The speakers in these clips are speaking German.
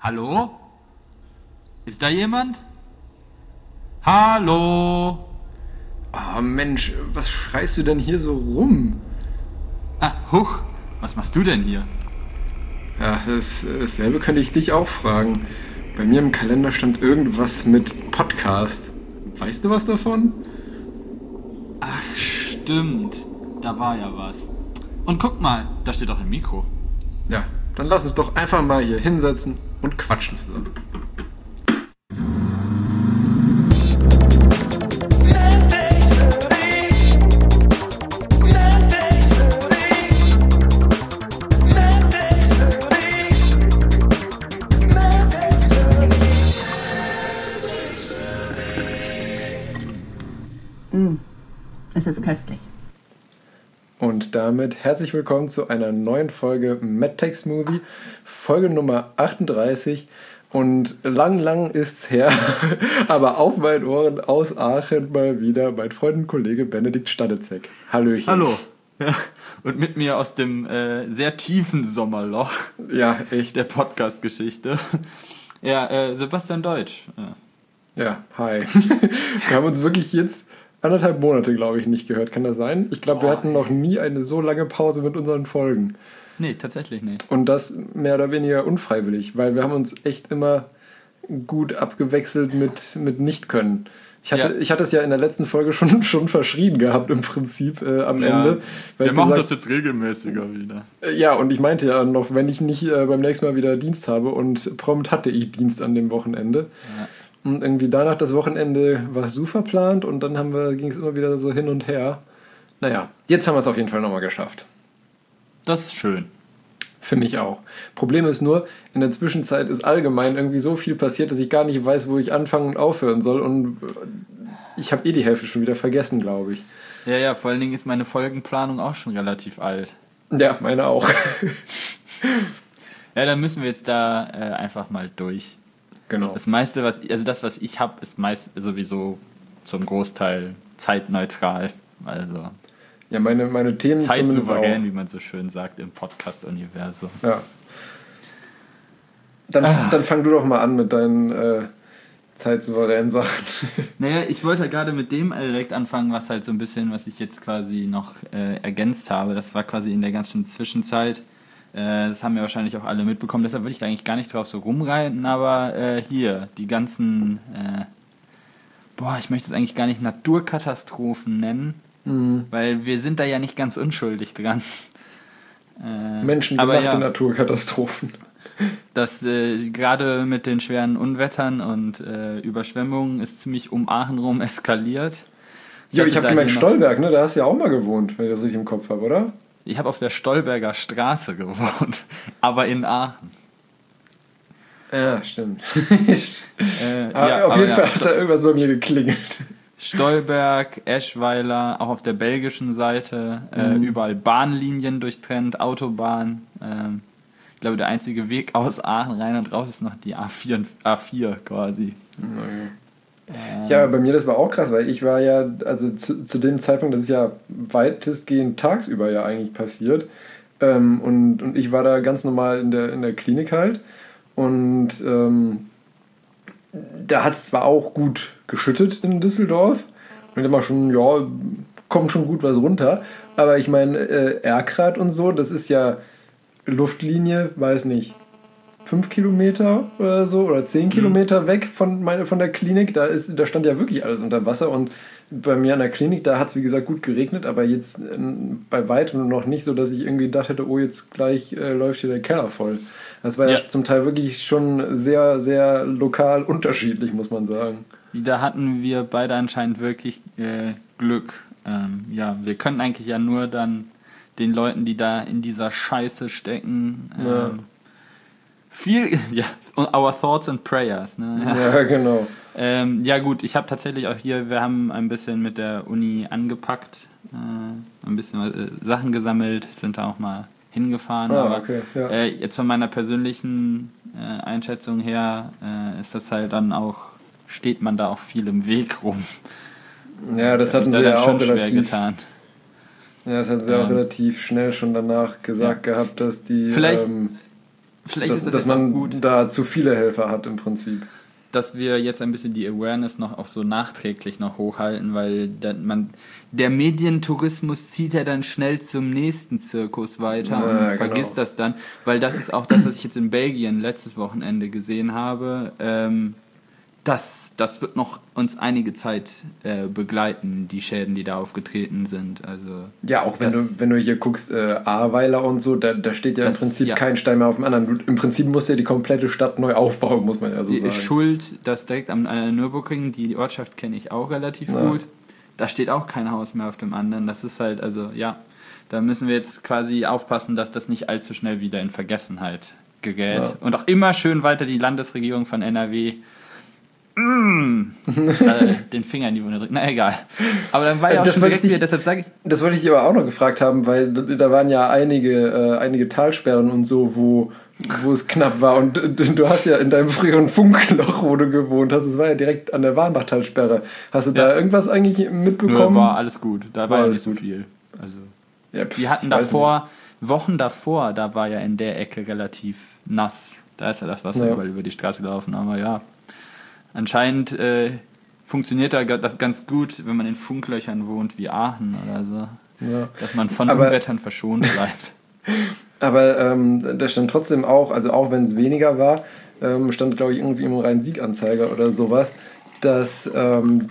Hallo? Ist da jemand? Hallo? Oh Mensch, was schreist du denn hier so rum? Ah, huch. Was machst du denn hier? Ja, dasselbe könnte ich dich auch fragen. Bei mir im Kalender stand irgendwas mit Podcast. Weißt du was davon? Ach, stimmt. Da war ja was. Und guck mal, da steht auch ein Mikro. Ja, dann lass uns doch einfach mal hier hinsetzen und quatschen zusammen. Es ist köstlich. Und damit herzlich willkommen zu einer neuen Folge MedTech Smoothie, Folge Nummer 38. Und lang ist's her, aber auf meinen Ohren aus Aachen mal wieder mein Freund und Kollege Benedikt Stadezek. Hallöchen. Hallo. Ja. Und mit mir aus dem sehr tiefen Sommerloch Ja, echt. der Podcast-Geschichte. Ja, Sebastian Deutsch. Ja, hi. Wir haben uns wirklich jetzt 1,5 Monate, glaube ich, nicht gehört. Kann das sein? Ich glaube, wir hatten noch nie eine so lange Pause mit unseren Folgen. Nee, tatsächlich nicht. Und das mehr oder weniger unfreiwillig, weil wir haben uns echt immer gut abgewechselt mit Nicht-Können. Ich hatte es ja in der letzten Folge schon verschrien gehabt im Prinzip am Ende. Wir machen das jetzt regelmäßiger wieder. Ja, und ich meinte ja noch, wenn ich nicht beim nächsten Mal wieder Dienst habe, und prompt hatte ich Dienst an dem Wochenende. Ja. Und irgendwie danach das Wochenende war es so verplant und dann ging es immer wieder so hin und her. Naja, jetzt haben wir es auf jeden Fall nochmal geschafft. Das ist schön. Finde ich auch. Problem ist nur, in der Zwischenzeit ist allgemein irgendwie so viel passiert, dass ich gar nicht weiß, wo ich anfangen und aufhören soll. Und ich habe die Hälfte schon wieder vergessen, glaube ich. Ja, vor allen Dingen ist meine Folgenplanung auch schon relativ alt. Ja, meine auch. Ja, dann müssen wir jetzt da einfach mal durch. Genau. Das meiste, was ich habe, ist meist sowieso zum Großteil zeitneutral. Also Ja, meine Themen zeitsouverän, auch. wie man so schön sagt im Podcast-Universum. Ja. Dann fang du doch mal an mit deinen zeitsouveränen Sachen. Naja, ich wollte gerade mit dem direkt anfangen, was halt so ein bisschen, was ich jetzt quasi noch ergänzt habe. Das war quasi in der ganzen Zwischenzeit. Das haben ja wahrscheinlich auch alle mitbekommen. Deshalb würde ich da eigentlich gar nicht drauf so rumreiten. Aber hier, die ganzen, ich möchte es eigentlich gar nicht Naturkatastrophen nennen. Weil wir sind da ja nicht ganz unschuldig dran. Menschengemachte Naturkatastrophen. Das gerade mit den schweren Unwettern und Überschwemmungen ist ziemlich um Aachen rum eskaliert. Ich habe gemeint Stolberg, ne? Da hast du ja auch mal gewohnt, wenn ich das richtig im Kopf habe, oder? Ich habe auf der Stolberger Straße gewohnt, aber in Aachen. Ja, stimmt. Auf jeden Fall hat da irgendwas bei mir geklingelt. Stolberg, Eschweiler, auch auf der belgischen Seite, überall Bahnlinien durchtrennt, Autobahn. Ich glaube, der einzige Weg aus Aachen rein und raus ist noch die A4 quasi. Ja, bei mir das war auch krass, weil ich war ja, also zu dem Zeitpunkt, das ist ja weitestgehend tagsüber ja eigentlich passiert. Und ich war da ganz normal in der Klinik halt. Und da hat es zwar auch gut geschüttet in Düsseldorf. Und immer schon, ja, kommt schon gut was runter. Aber ich meine, Erkrath und so, das ist ja Luftlinie, weiß nicht, 5 Kilometer oder so oder 10 Kilometer weg von der Klinik. Da stand ja wirklich alles unter Wasser. Und bei mir an der Klinik, da hat es wie gesagt gut geregnet, aber jetzt bei weitem noch nicht so, dass ich irgendwie gedacht hätte, oh, jetzt gleich läuft hier der Keller voll. Das war ja zum Teil wirklich schon sehr, sehr lokal unterschiedlich, muss man sagen. Da hatten wir beide anscheinend wirklich Glück. Wir können eigentlich ja nur dann den Leuten, die da in dieser Scheiße stecken, our thoughts and prayers. Ne? Ja, genau. Ja gut, ich habe tatsächlich auch hier, wir haben ein bisschen mit der Uni angepackt, ein bisschen Sachen gesammelt, sind da auch mal hingefahren, aber okay, ja. Jetzt von meiner persönlichen Einschätzung her ist das halt dann auch, steht man da auch viel im Weg rum. Ja, das hatten sie ja auch schwer getan. Ja, das hatten sie auch relativ schnell schon danach gesagt gehabt, dass die vielleicht ist das dass jetzt auch man gut, da zu viele Helfer hat im Prinzip. dass wir jetzt ein bisschen die Awareness noch auch so nachträglich noch hochhalten, weil der Medientourismus zieht ja dann schnell zum nächsten Zirkus weiter und vergisst das dann, weil das ist auch das, was ich jetzt in Belgien letztes Wochenende gesehen habe. Das wird noch uns einige Zeit begleiten, die Schäden, die da aufgetreten sind. Also ja, auch wenn du hier guckst, Ahrweiler und so, da steht ja im Prinzip kein Stein mehr auf dem anderen. Im Prinzip muss ja die komplette Stadt neu aufbauen, muss man ja so sagen. Schuld, das direkt an der Nürburgring, die Ortschaft kenne ich auch relativ gut. Da steht auch kein Haus mehr auf dem anderen. Das ist halt, also ja, da müssen wir jetzt quasi aufpassen, dass das nicht allzu schnell wieder in Vergessenheit gerät. Ja. Und auch immer schön weiter die Landesregierung von NRW den Finger in die Wunde drücken. Na egal. Aber dann war ja auch schon direkt wieder, deshalb sage ich... Das wollte ich dich aber auch noch gefragt haben, weil da waren ja einige Talsperren und so, wo es knapp war. Und du hast ja in deinem früheren Funkloch, wo du gewohnt hast, es war ja direkt an der Warnbach-Talsperre. Hast du da irgendwas eigentlich mitbekommen? Nö, war alles gut. Da war ja nicht so viel. Also, ja, die hatten Wochen davor, da war ja in der Ecke relativ nass. Da ist ja das Wasser überall über die Straße gelaufen. Aber ja, anscheinend funktioniert das ganz gut, wenn man in Funklöchern wohnt wie Aachen oder so. Ja. Dass man von Unwettern verschont bleibt. Aber da stand trotzdem auch, also auch wenn es weniger war, stand glaube ich irgendwie im Rhein-Sieg-Anzeiger oder sowas, dass in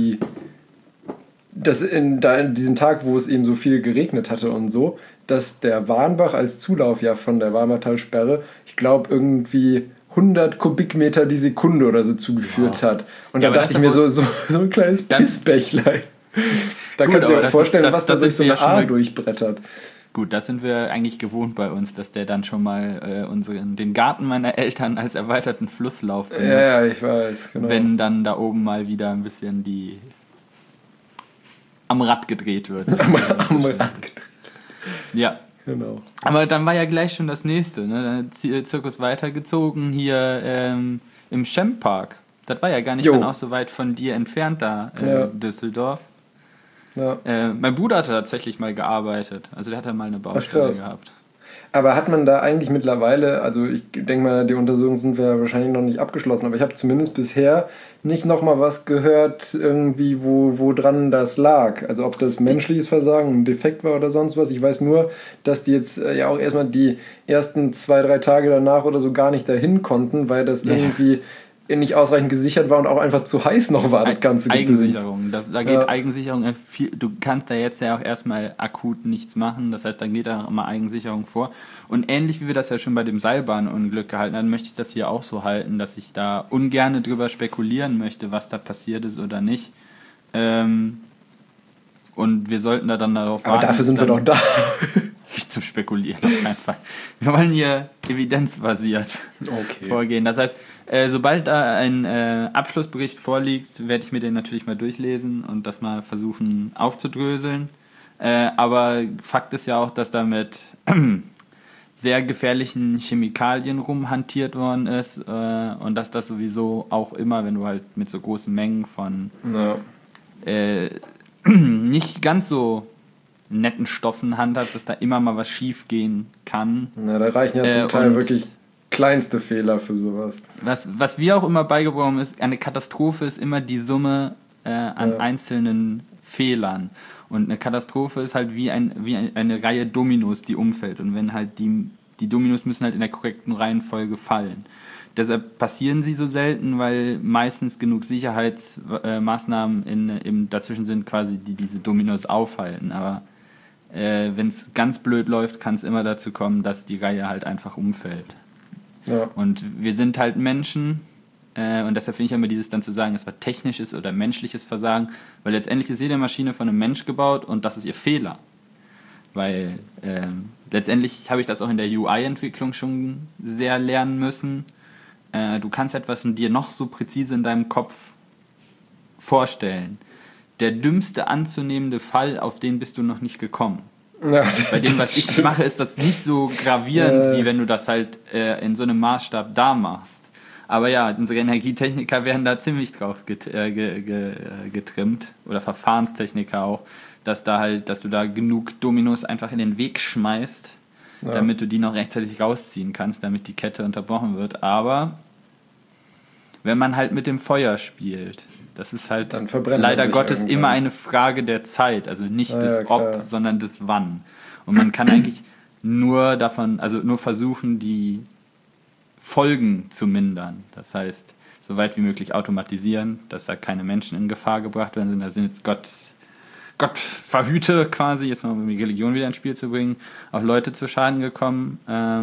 diesem Tag, wo es eben so viel geregnet hatte und so, dass der Warnbach als Zulauf ja von der Warnbachtalsperre, ich glaube irgendwie 100 Kubikmeter die Sekunde oder so zugeführt hat. Und da dachte ich mir so ein kleines Pissbächlein. Da kannst du dir auch vorstellen, was da durch so eine Ahr durchbrettert. Gut, das sind wir eigentlich gewohnt bei uns, dass der dann schon mal den Garten meiner Eltern als erweiterten Flusslauf benutzt. Ja, ich weiß, genau. Wenn dann da oben mal wieder ein bisschen am Rad gedreht wird. Am Rad gedreht. Ja. Genau. Aber dann war ja gleich schon das nächste, ne? Dann ist der Zirkus weitergezogen hier im Schempark. Das war ja gar nicht dann auch so weit von dir entfernt da, Düsseldorf. Ja. Mein Bruder hatte tatsächlich mal gearbeitet. Also der hat dann mal eine Baustelle gehabt. Aber hat man da eigentlich mittlerweile, also ich denke mal, die Untersuchungen sind ja wahrscheinlich noch nicht abgeschlossen, aber ich habe zumindest bisher nicht nochmal was gehört, irgendwie, wo dran das lag. Also ob das menschliches Versagen, ein Defekt war oder sonst was. Ich weiß nur, dass die jetzt ja auch erstmal die ersten 2-3 Tage danach oder so gar nicht dahin konnten, weil das irgendwie nicht ausreichend gesichert war und auch einfach zu heiß noch war, das ganze Eigensicherung. Da geht Eigensicherung viel. Du kannst da jetzt ja auch erstmal akut nichts machen. Das heißt, dann geht da immer Eigensicherung vor. Und ähnlich wie wir das ja schon bei dem Seilbahnunglück gehalten haben, möchte ich das hier auch so halten, dass ich da ungern drüber spekulieren möchte, was da passiert ist oder nicht. Und wir sollten da dann darauf warten. Aber dafür sind wir doch da. Nicht zum Spekulieren, auf keinen Fall. Wir wollen hier evidenzbasiert vorgehen. Das heißt, sobald da ein Abschlussbericht vorliegt, werde ich mir den natürlich mal durchlesen und das mal versuchen aufzudröseln. Aber Fakt ist ja auch, dass da mit sehr gefährlichen Chemikalien rumhantiert worden ist und dass das sowieso auch immer, wenn du halt mit so großen Mengen von nicht ganz so netten Stoffen handhabst, dass da immer mal was schief gehen kann. Na, da reichen ja zum Teil wirklich kleinste Fehler für sowas. Was wir auch immer beigebracht haben, ist, eine Katastrophe ist immer die Summe an einzelnen Fehlern. Und eine Katastrophe ist halt wie eine Reihe Dominos, die umfällt. Und wenn halt die Dominos müssen halt in der korrekten Reihenfolge fallen. Deshalb passieren sie so selten, weil meistens genug Sicherheitsmaßnahmen dazwischen sind, quasi, die diese Dominos aufhalten. Aber wenn es ganz blöd läuft, kann es immer dazu kommen, dass die Reihe halt einfach umfällt. Ja. Und wir sind halt Menschen und deshalb finde ich immer dieses dann zu sagen, es war technisches oder menschliches Versagen, weil letztendlich ist jede Maschine von einem Mensch gebaut und das ist ihr Fehler. Weil letztendlich habe ich das auch in der UI-Entwicklung schon sehr lernen müssen. Du kannst etwas in dir noch so präzise in deinem Kopf vorstellen. Der dümmste anzunehmende Fall, auf den bist du noch nicht gekommen. Ja, bei dem, was ich mache, ist das nicht so gravierend, wie wenn du das halt in so einem Maßstab da machst. Aber ja, unsere Energietechniker werden da ziemlich drauf getrimmt. Oder Verfahrenstechniker auch, dass du da genug Dominos einfach in den Weg schmeißt, damit du die noch rechtzeitig rausziehen kannst, damit die Kette unterbrochen wird. Aber wenn man halt mit dem Feuer spielt, das ist halt leider Gottes irgendwann immer eine Frage der Zeit. Also nicht des Ob, sondern des Wann. Und man kann eigentlich nur versuchen, die Folgen zu mindern. Das heißt, so weit wie möglich automatisieren, dass da keine Menschen in Gefahr gebracht werden. Da sind jetzt Gott verhüte quasi, jetzt mal um die Religion wieder ins Spiel zu bringen, auch Leute zu Schaden gekommen.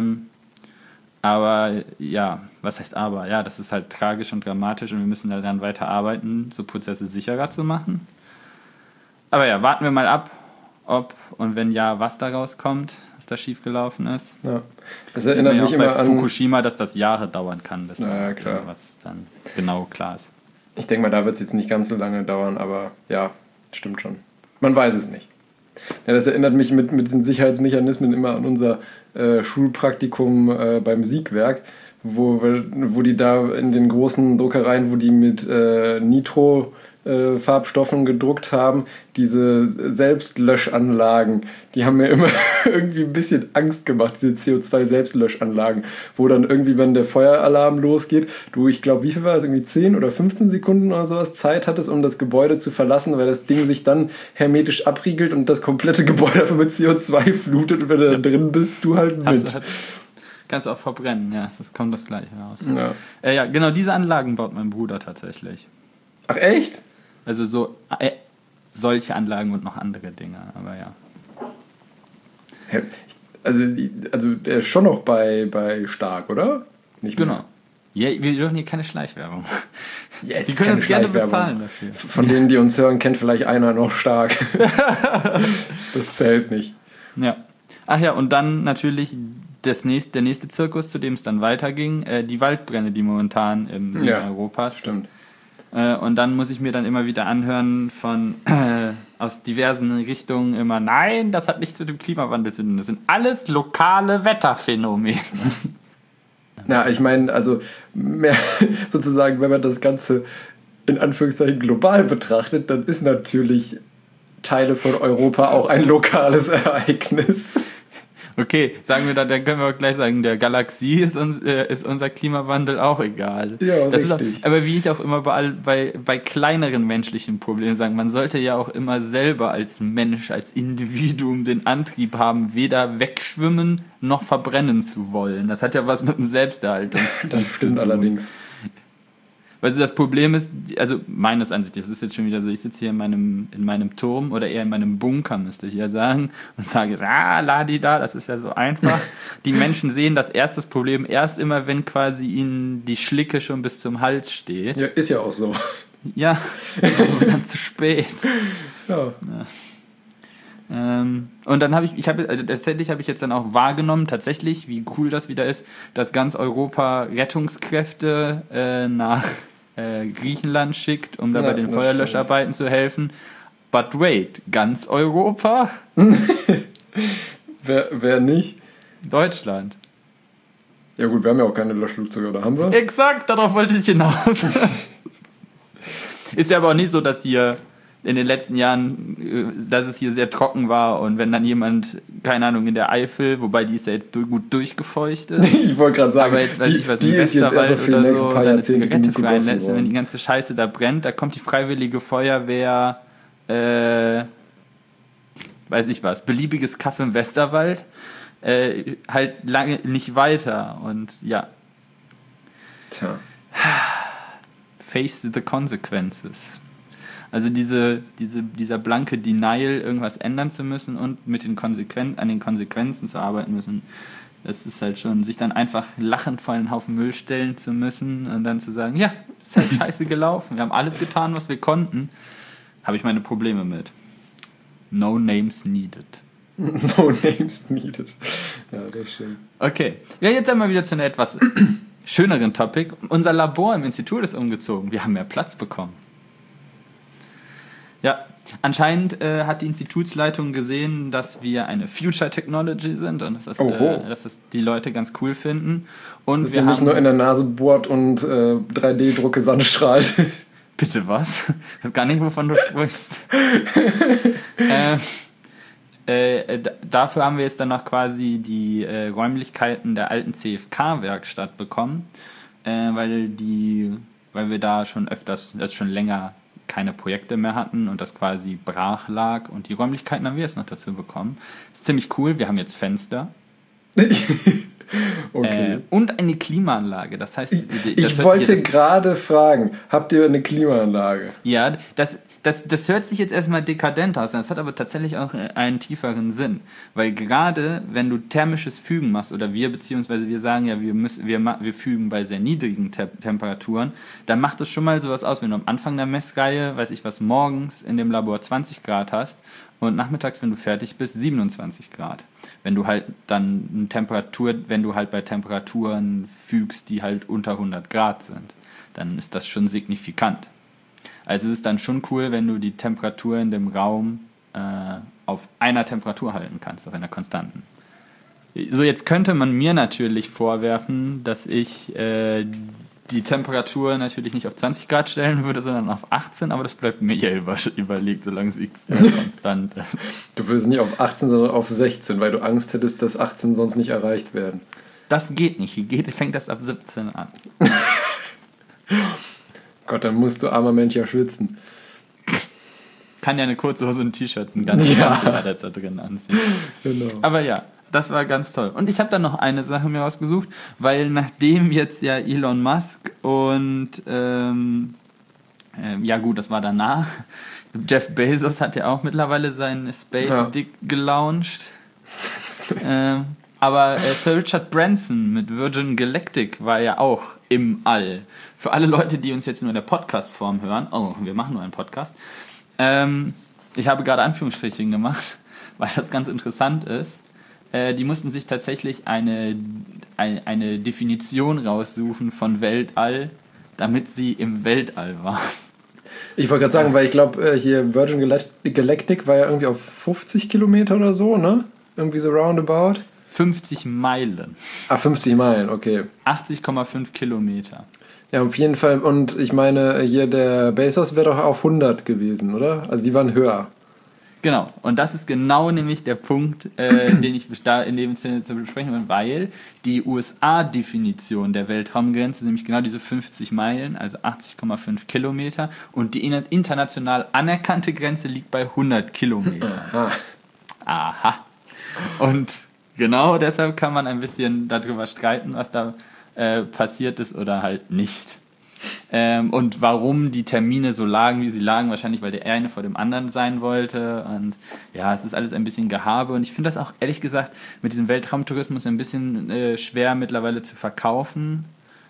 Aber ja, was heißt aber? Ja, das ist halt tragisch und dramatisch und wir müssen da dann weiter arbeiten, so Prozesse sicherer zu machen. Aber ja, warten wir mal ab, ob und wenn ja, was daraus kommt, was da schiefgelaufen ist. Ja. Das erinnert mich immer an Fukushima, dass das Jahre dauern kann, bis was dann genau klar ist. Ich denke mal, da wird es jetzt nicht ganz so lange dauern, aber ja, stimmt schon. Man weiß es nicht. Ja, das erinnert mich mit diesen Sicherheitsmechanismen immer an unser Schulpraktikum beim Siegwerk, wo die da in den großen Druckereien, wo die mit Nitro-Farbstoffen gedruckt haben, diese Selbstlöschanlagen, die haben mir immer irgendwie ein bisschen Angst gemacht, diese CO2-Selbstlöschanlagen, wo dann irgendwie, wenn der Feueralarm losgeht, ich glaube, wie viel war es, irgendwie 10 oder 15 Sekunden oder sowas Zeit hattest, um das Gebäude zu verlassen, weil das Ding sich dann hermetisch abriegelt und das komplette Gebäude einfach mit CO2 flutet und wenn du da drin bist, du halt mit. Kannst du auch verbrennen, ja, das kommt das Gleiche raus. Ja. Ja, genau, diese Anlagen baut mein Bruder tatsächlich. Ach, echt? Also solche Anlagen und noch andere Dinge, aber ja. Also der ist schon noch bei Stark, oder? Nicht genau. Mehr. Ja, wir dürfen hier keine Schleichwerbung. Yes, die können uns gerne bezahlen dafür. Von denen, die uns hören, kennt vielleicht einer noch Stark. Das zählt nicht. Ja. Ach ja, und dann natürlich der nächste Zirkus, zu dem es dann weiterging, die Waldbrände, die momentan im Süden Europas. Stimmt. Und dann muss ich mir dann immer wieder anhören aus diversen Richtungen immer, nein, das hat nichts mit dem Klimawandel zu tun. Das sind alles lokale Wetterphänomene. Na, ich meine, also mehr sozusagen, wenn man das Ganze in Anführungszeichen global betrachtet, dann ist natürlich Teile von Europa auch ein lokales Ereignis. Okay, sagen wir dann können wir auch gleich sagen, der Galaxie ist unser Klimawandel auch egal. Ja, das richtig. Ist auch, aber wie ich auch immer bei kleineren menschlichen Problemen sage, man sollte ja auch immer selber als Mensch, als Individuum den Antrieb haben, weder wegschwimmen noch verbrennen zu wollen. Das hat ja was mit dem Selbsterhaltungstrieb zu tun. Das stimmt allerdings. Weißt du, das Problem ist, also meines Ansichts, das ist jetzt schon wieder so, ich sitze hier in meinem Turm oder eher in meinem Bunker, müsste ich ja sagen, und sage, ladida, das ist ja so einfach. Die Menschen sehen das Problem erst immer, wenn quasi ihnen die Schlicke schon bis zum Hals steht. Ja, ist ja auch so. Ja, aber dann zu spät. Ja. Und dann habe ich jetzt dann auch wahrgenommen, tatsächlich, wie cool das wieder ist, dass ganz Europa Rettungskräfte nach Griechenland schickt, um da bei den Feuerlöscharbeiten zu helfen. But wait, ganz Europa? Wer nicht? Deutschland. Ja gut, wir haben ja auch keine Löschflugzeuge, oder haben wir? Exakt, darauf wollte ich hinaus. Ist ja aber auch nicht so, dass hier in den letzten Jahren, dass es hier sehr trocken war und wenn dann jemand, keine Ahnung, in der Eifel, wobei die ist ja jetzt gut durchgefeuchtet. Ich wollte gerade sagen, aber jetzt weiß ich was, im Westerwald oder so, dann eine Zigarette freien lässt und wenn die ganze Scheiße da brennt, da kommt die Freiwillige Feuerwehr, weiß ich was, beliebiges Kaff im Westerwald, halt lange nicht weiter und ja. Tja. Face the consequences. Also dieser blanke Denial, irgendwas ändern zu müssen und an den Konsequenzen zu arbeiten müssen, das ist halt schon, sich dann einfach lachend vor einen Haufen Müll stellen zu müssen und dann zu sagen, ja, ist halt scheiße gelaufen, wir haben alles getan, was wir konnten, habe ich meine Probleme mit. No names needed. No names needed. Ja, das stimmt. Okay, ja, jetzt einmal wieder zu einer etwas schöneren Topic. Unser Labor im Institut ist umgezogen, wir haben mehr Platz bekommen. Ja, anscheinend hat die Institutsleitung gesehen, dass wir eine Future Technology sind und dass das die Leute ganz cool finden. Und dass ihr nicht nur in der Nase bohrt und 3D-Drucke Sand strahlt. Bitte was? Ich weiß gar nicht, wovon du sprichst. Dafür haben wir jetzt dann noch quasi die Räumlichkeiten der alten CFK-Werkstatt bekommen, weil wir da schon schon länger keine Projekte mehr hatten und das quasi brach lag. Und die Räumlichkeiten haben wir jetzt noch dazu bekommen. Ist ziemlich cool. Wir haben jetzt Fenster. Okay. Und eine Klimaanlage. Das heißt, Ich wollte gerade fragen, habt ihr eine Klimaanlage? Ja, das hört sich jetzt erstmal dekadent aus, das hat aber tatsächlich auch einen tieferen Sinn. Weil gerade wenn du thermisches Fügen machst, oder beziehungsweise wir sagen ja, wir fügen bei sehr niedrigen Temperaturen, dann macht es schon mal sowas aus, wenn du am Anfang der Messreihe, morgens in dem Labor 20 Grad hast und nachmittags, wenn du fertig bist, 27 Grad. Wenn du halt dann bei Temperaturen fügst, die halt unter 100 Grad sind, dann ist das schon signifikant. Also es ist dann schon cool, wenn du die Temperatur in dem Raum auf einer Temperatur halten kannst, auf einer konstanten. So, jetzt könnte man mir natürlich vorwerfen, dass ich die Temperatur natürlich nicht auf 20 Grad stellen würde, sondern auf 18, aber das bleibt mir ja überlegt, solange sie konstant ist. Du würdest nicht auf 18, sondern auf 16, weil du Angst hättest, dass 18 sonst nicht erreicht werden. Das geht nicht. Fängt das ab 17 an. Gott, dann musst du, armer Mensch, ja schwitzen. Kann ja eine kurze Hose und ein T-Shirt ein ganzes Jahr da drin anziehen. Genau. Aber ja, das war ganz toll. Und ich habe dann noch eine Sache mir ausgesucht, weil nachdem jetzt ja Elon Musk und ja gut, das war danach. Jeff Bezos hat ja auch mittlerweile seinen Space Dick gelauncht. Aber Sir Richard Branson mit Virgin Galactic war ja auch im All. Für alle Leute, die uns jetzt nur in der Podcast-Form hören, wir machen nur einen Podcast. Ich habe gerade Anführungsstriche gemacht, weil das ganz interessant ist. Die mussten sich tatsächlich eine Definition raussuchen von Weltall, damit sie im Weltall waren. Ich wollte gerade sagen, weil ich glaube, hier Virgin Galactic war ja irgendwie auf 50 Kilometer oder so, ne? Irgendwie so roundabout. 50 Meilen. 50 Meilen, okay. 80,5 Kilometer. Ja, auf jeden Fall. Und ich meine, hier der Bezos wäre doch auf 100 gewesen, oder? Also die waren höher. Genau. Und das ist genau nämlich der Punkt, den ich da in dem Sinne zu besprechen will, weil die USA-Definition der Weltraumgrenze ist nämlich genau diese 50 Meilen, also 80,5 Kilometer. Und die international anerkannte Grenze liegt bei 100 Kilometern. Aha. Und genau deshalb kann man ein bisschen darüber streiten, was da passiert ist oder halt nicht. Und warum die Termine so lagen, wie sie lagen. Wahrscheinlich, weil der eine vor dem anderen sein wollte. Und ja, es ist alles ein bisschen Gehabe. Und ich finde das auch, ehrlich gesagt, mit diesem Weltraumtourismus ein bisschen schwer mittlerweile zu verkaufen.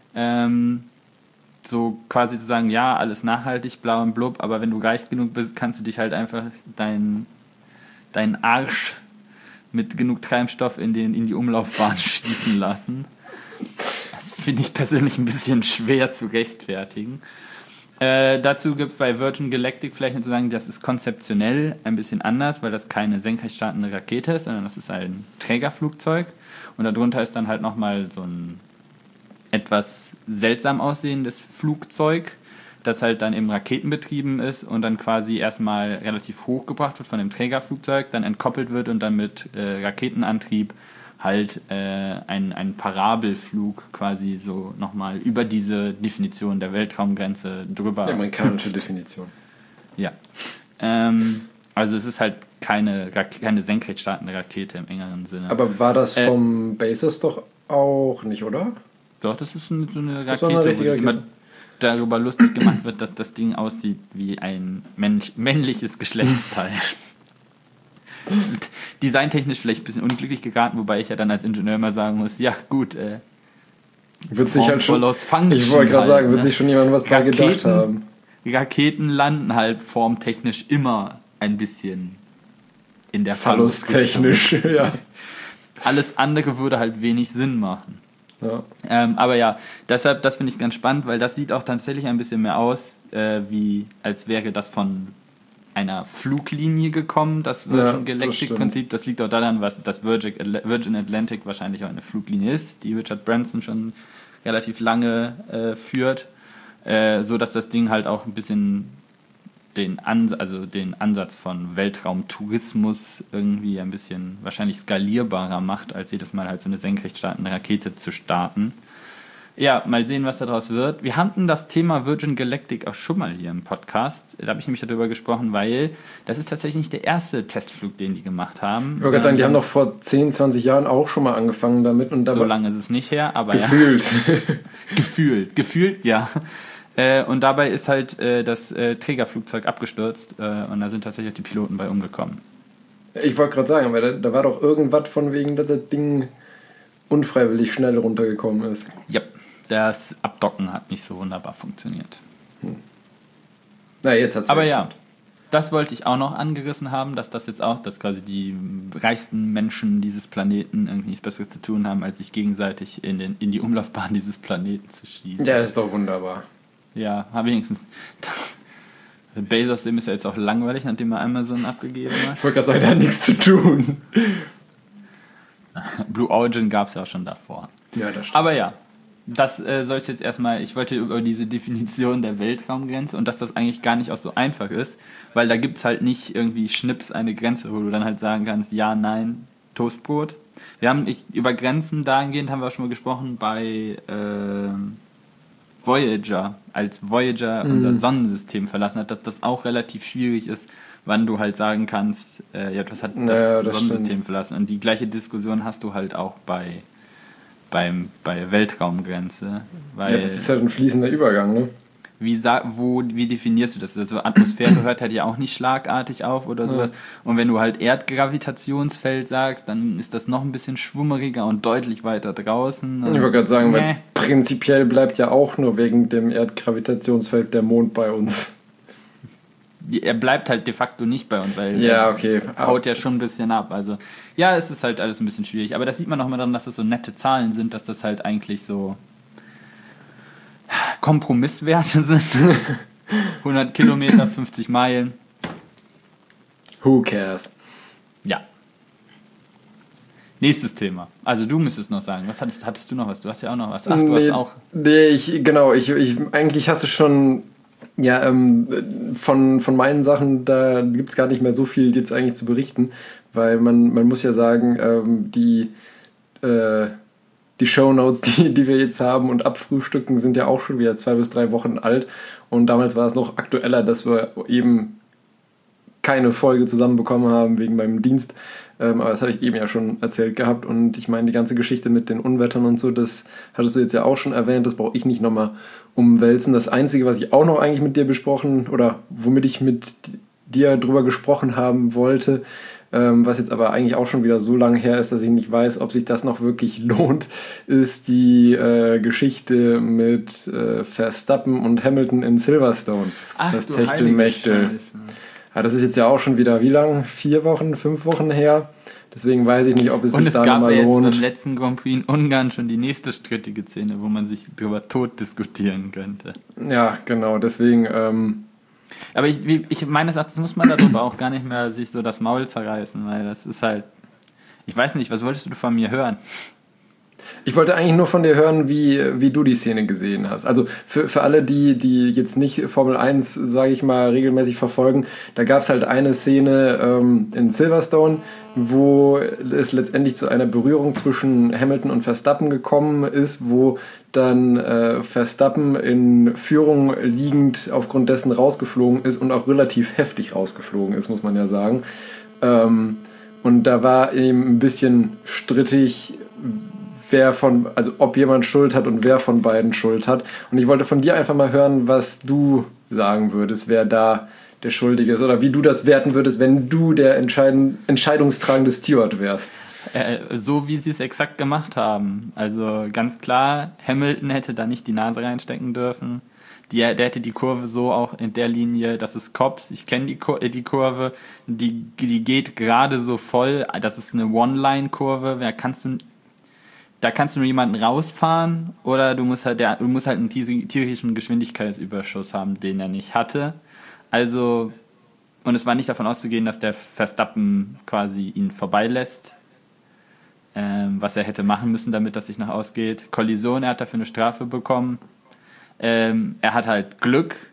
So quasi zu sagen, ja, alles nachhaltig, bla und blub. Aber wenn du reich genug bist, kannst du dich halt einfach deinen Arsch mit genug Treibstoff in die Umlaufbahn schießen lassen. Das finde ich persönlich ein bisschen schwer zu rechtfertigen. Dazu gibt es bei Virgin Galactic vielleicht noch zu sagen, das ist konzeptionell ein bisschen anders, weil das keine senkrecht startende Rakete ist, sondern das ist ein Trägerflugzeug. Und darunter ist dann halt nochmal so ein etwas seltsam aussehendes Flugzeug, das halt dann im Raketenbetrieben ist und dann quasi erstmal relativ hoch gebracht wird von dem Trägerflugzeug, dann entkoppelt wird und dann mit Raketenantrieb halt ein Parabelflug quasi so nochmal über diese Definition der Weltraumgrenze drüber. Ja, amerikanische Definition. Ja. Also es ist halt keine senkrecht startende Rakete im engeren Sinne. Aber war das vom Bezos doch auch nicht, oder? Doch, das ist so eine Das war Rakete, eine wo sich immer darüber lustig gemacht wird, dass das Ding aussieht wie ein männliches Geschlechtsteil. Designtechnisch vielleicht ein bisschen unglücklich geraten, wobei ich ja dann als Ingenieur immer sagen muss, ja gut, wird sich halt schon, Function ich wollte gerade sagen, wird ne? sich schon jemand was bei gedacht haben. Raketen landen halt formtechnisch immer ein bisschen in der Verlusttechnisch, ja. Alles andere würde halt wenig Sinn machen. Ja. Aber ja, deshalb, das finde ich ganz spannend, weil das sieht auch tatsächlich ein bisschen mehr aus, als wäre das von einer Fluglinie gekommen, das Virgin Galactic-Prinzip. Das liegt auch daran, dass Virgin Atlantic wahrscheinlich auch eine Fluglinie ist, die Richard Branson schon relativ lange führt, so dass das Ding halt auch ein bisschen den Ansatz von Weltraumtourismus irgendwie ein bisschen wahrscheinlich skalierbarer macht, als jedes Mal halt so eine senkrecht startende Rakete zu starten. Ja, mal sehen, was daraus wird. Wir hatten das Thema Virgin Galactic auch schon mal hier im Podcast. Da habe ich nämlich darüber gesprochen, weil das ist tatsächlich nicht der erste Testflug, den die gemacht haben. Ich wollte gerade sagen, die haben doch vor 10, 20 Jahren auch schon mal angefangen damit. Und so lange ist es nicht her, aber gefühlt. Ja. Gefühlt, ja. Und dabei ist halt das Trägerflugzeug abgestürzt und da sind tatsächlich die Piloten bei umgekommen. Ich wollte gerade sagen, weil da war doch irgendwas von wegen, dass das Ding unfreiwillig schnell runtergekommen ist. Ja, das Abdocken hat nicht so wunderbar funktioniert. Na, jetzt hat's. Aber ja, das wollte ich auch noch angerissen haben, dass das jetzt auch, dass quasi die reichsten Menschen dieses Planeten irgendwie nichts Besseres zu tun haben, als sich gegenseitig in die Umlaufbahn dieses Planeten zu schießen. Ja, ist doch wunderbar. Ja, wenigstens. Bezos, dem ist ja jetzt auch langweilig, nachdem er Amazon abgegeben hat. Ich wollte gerade sagen, der hat nichts zu tun. Blue Origin gab es ja auch schon davor. Ja, das stimmt. Aber ja, das soll es jetzt erstmal, ich wollte über diese Definition der Weltraumgrenze und dass das eigentlich gar nicht auch so einfach ist, weil da gibt es halt nicht irgendwie Schnips eine Grenze, wo du dann halt sagen kannst, ja, nein, Toastbrot. Über Grenzen dahingehend haben wir auch schon mal gesprochen bei Voyager, als Voyager unser Sonnensystem verlassen hat, dass das auch relativ schwierig ist, wann du halt sagen kannst, das hat das Sonnensystem stimmt. verlassen. Und die gleiche Diskussion hast du halt auch bei Weltraumgrenze. Weil Ja, das ist halt ein fließender Übergang, ne? wie definierst du das? Also Atmosphäre hört halt ja auch nicht schlagartig auf oder sowas. Und wenn du halt Erdgravitationsfeld sagst, dann ist das noch ein bisschen schwummeriger und deutlich weiter draußen. Ich wollte gerade sagen, weil prinzipiell bleibt ja auch nur wegen dem Erdgravitationsfeld der Mond bei uns. Er bleibt halt de facto nicht bei uns, weil Ja, okay. er haut ja schon ein bisschen ab. Also ja, es ist halt alles ein bisschen schwierig. Aber das sieht man auch immer daran, dass das so nette Zahlen sind, dass das halt eigentlich so Kompromisswerte sind. 100 Kilometer, 50 Meilen. Who cares? Ja. Nächstes Thema. Also du müsstest noch sagen. Was hattest du noch was? Du hast ja auch noch was. Ach, du hast auch... Nee, eigentlich hast du schon... Ja, von meinen Sachen, da gibt es gar nicht mehr so viel jetzt eigentlich zu berichten, weil man muss ja sagen, die Shownotes, die wir jetzt haben und abfrühstücken, sind ja auch schon wieder 2 bis 3 Wochen alt und damals war es noch aktueller, dass wir eben keine Folge zusammenbekommen haben wegen meinem Dienst, aber das habe ich eben ja schon erzählt gehabt und ich meine, die ganze Geschichte mit den Unwettern und so, das hattest du jetzt ja auch schon erwähnt, das brauche ich nicht nochmal umwälzen. Das Einzige, was ich auch noch eigentlich mit dir besprochen oder womit ich mit dir drüber gesprochen haben wollte, was jetzt aber eigentlich auch schon wieder so lange her ist, dass ich nicht weiß, ob sich das noch wirklich lohnt, ist die Geschichte mit Verstappen und Hamilton in Silverstone. Ach, das du Techtelmechtel. Ja, das ist jetzt ja auch schon wieder, wie lang? 4 Wochen, 5 Wochen her? Deswegen weiß ich nicht, ob es sich da nochmal lohnt. Und es gab ja jetzt beim letzten Grand Prix in Ungarn schon die nächste strittige Szene, wo man sich drüber tot diskutieren könnte. Ja, genau, deswegen... Aber ich meines Erachtens muss man darüber auch gar nicht mehr sich so das Maul zerreißen, weil das ist halt... Ich weiß nicht, was wolltest du von mir hören? Ich wollte eigentlich nur von dir hören, wie du die Szene gesehen hast. Also für alle, die jetzt nicht Formel 1, sage ich mal, regelmäßig verfolgen, da gab es halt eine Szene in Silverstone, wo es letztendlich zu einer Berührung zwischen Hamilton und Verstappen gekommen ist, wo dann Verstappen in Führung liegend aufgrund dessen rausgeflogen ist und auch relativ heftig rausgeflogen ist, muss man ja sagen. Und da war eben ein bisschen strittig, ob jemand Schuld hat und wer von beiden Schuld hat. Und ich wollte von dir einfach mal hören, was du sagen würdest, wer da der Schuldige ist oder wie du das werten würdest, wenn du der entscheidungstragende Steward wärst. So wie sie es exakt gemacht haben. Also ganz klar, Hamilton hätte da nicht die Nase reinstecken dürfen. Der hätte die Kurve so auch in der Linie, das ist Cops, ich kenne die Kurve, die geht gerade so voll, das ist eine One-Line-Kurve, da kannst du nur jemanden rausfahren oder du musst halt einen tierischen Geschwindigkeitsüberschuss haben, den er nicht hatte. Also, und es war nicht davon auszugehen, dass der Verstappen quasi ihn vorbeilässt, was er hätte machen müssen, damit das sich noch ausgeht. Kollision, er hat dafür eine Strafe bekommen. Er hat halt Glück,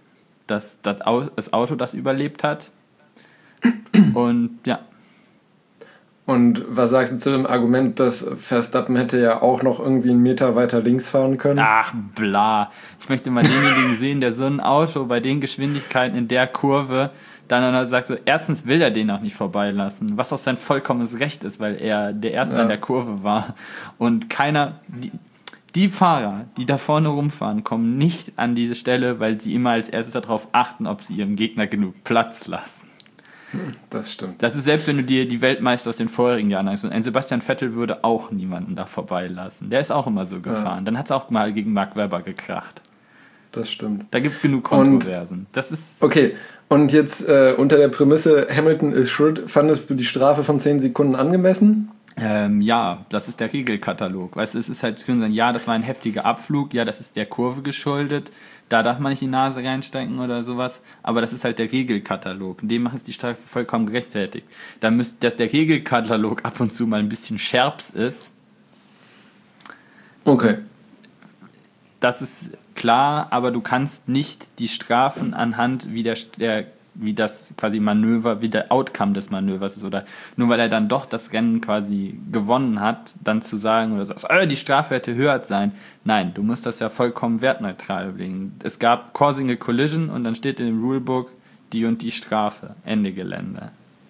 das Auto das überlebt hat. Und ja. Und was sagst du zu dem Argument, dass Verstappen hätte ja auch noch irgendwie einen Meter weiter links fahren können? Ach, bla. Ich möchte mal denjenigen sehen, der so ein Auto bei den Geschwindigkeiten in der Kurve dann sagt so, erstens will er den auch nicht vorbeilassen, was auch sein vollkommenes Recht ist, weil er der Erste an der Kurve war. Und die Fahrer, die da vorne rumfahren, kommen nicht an diese Stelle, weil sie immer als erstes darauf achten, ob sie ihrem Gegner genug Platz lassen. Das stimmt. Das ist selbst, wenn du dir die Weltmeister aus den vorherigen Jahren anschaust. Und ein Sebastian Vettel würde auch niemanden da vorbeilassen. Der ist auch immer so gefahren. Ja. Dann hat es auch mal gegen Mark Webber gekracht. Das stimmt. Da gibt es genug Kontroversen. Okay, und jetzt unter der Prämisse, Hamilton ist schuld, fandest du die Strafe von 10 Sekunden angemessen? Ja, das ist der Regelkatalog. Weißt du, es ist halt, ja, das war ein heftiger Abflug, ja, das ist der Kurve geschuldet, da darf man nicht die Nase reinstecken oder sowas, aber das ist halt der Regelkatalog. In dem ist die Strafe vollkommen gerechtfertigt. Dass der Regelkatalog ab und zu mal ein bisschen Scherps ist. Okay. Das ist klar, aber du kannst nicht die Strafen anhand wie das quasi Manöver, wie der Outcome des Manövers ist, oder nur weil er dann doch das Rennen quasi gewonnen hat, dann zu sagen oder so, die Strafe hätte höher sein. Nein, du musst das ja vollkommen wertneutral legen. Es gab Causing a Collision und dann steht in dem Rulebook die und die Strafe. Ende Gelände.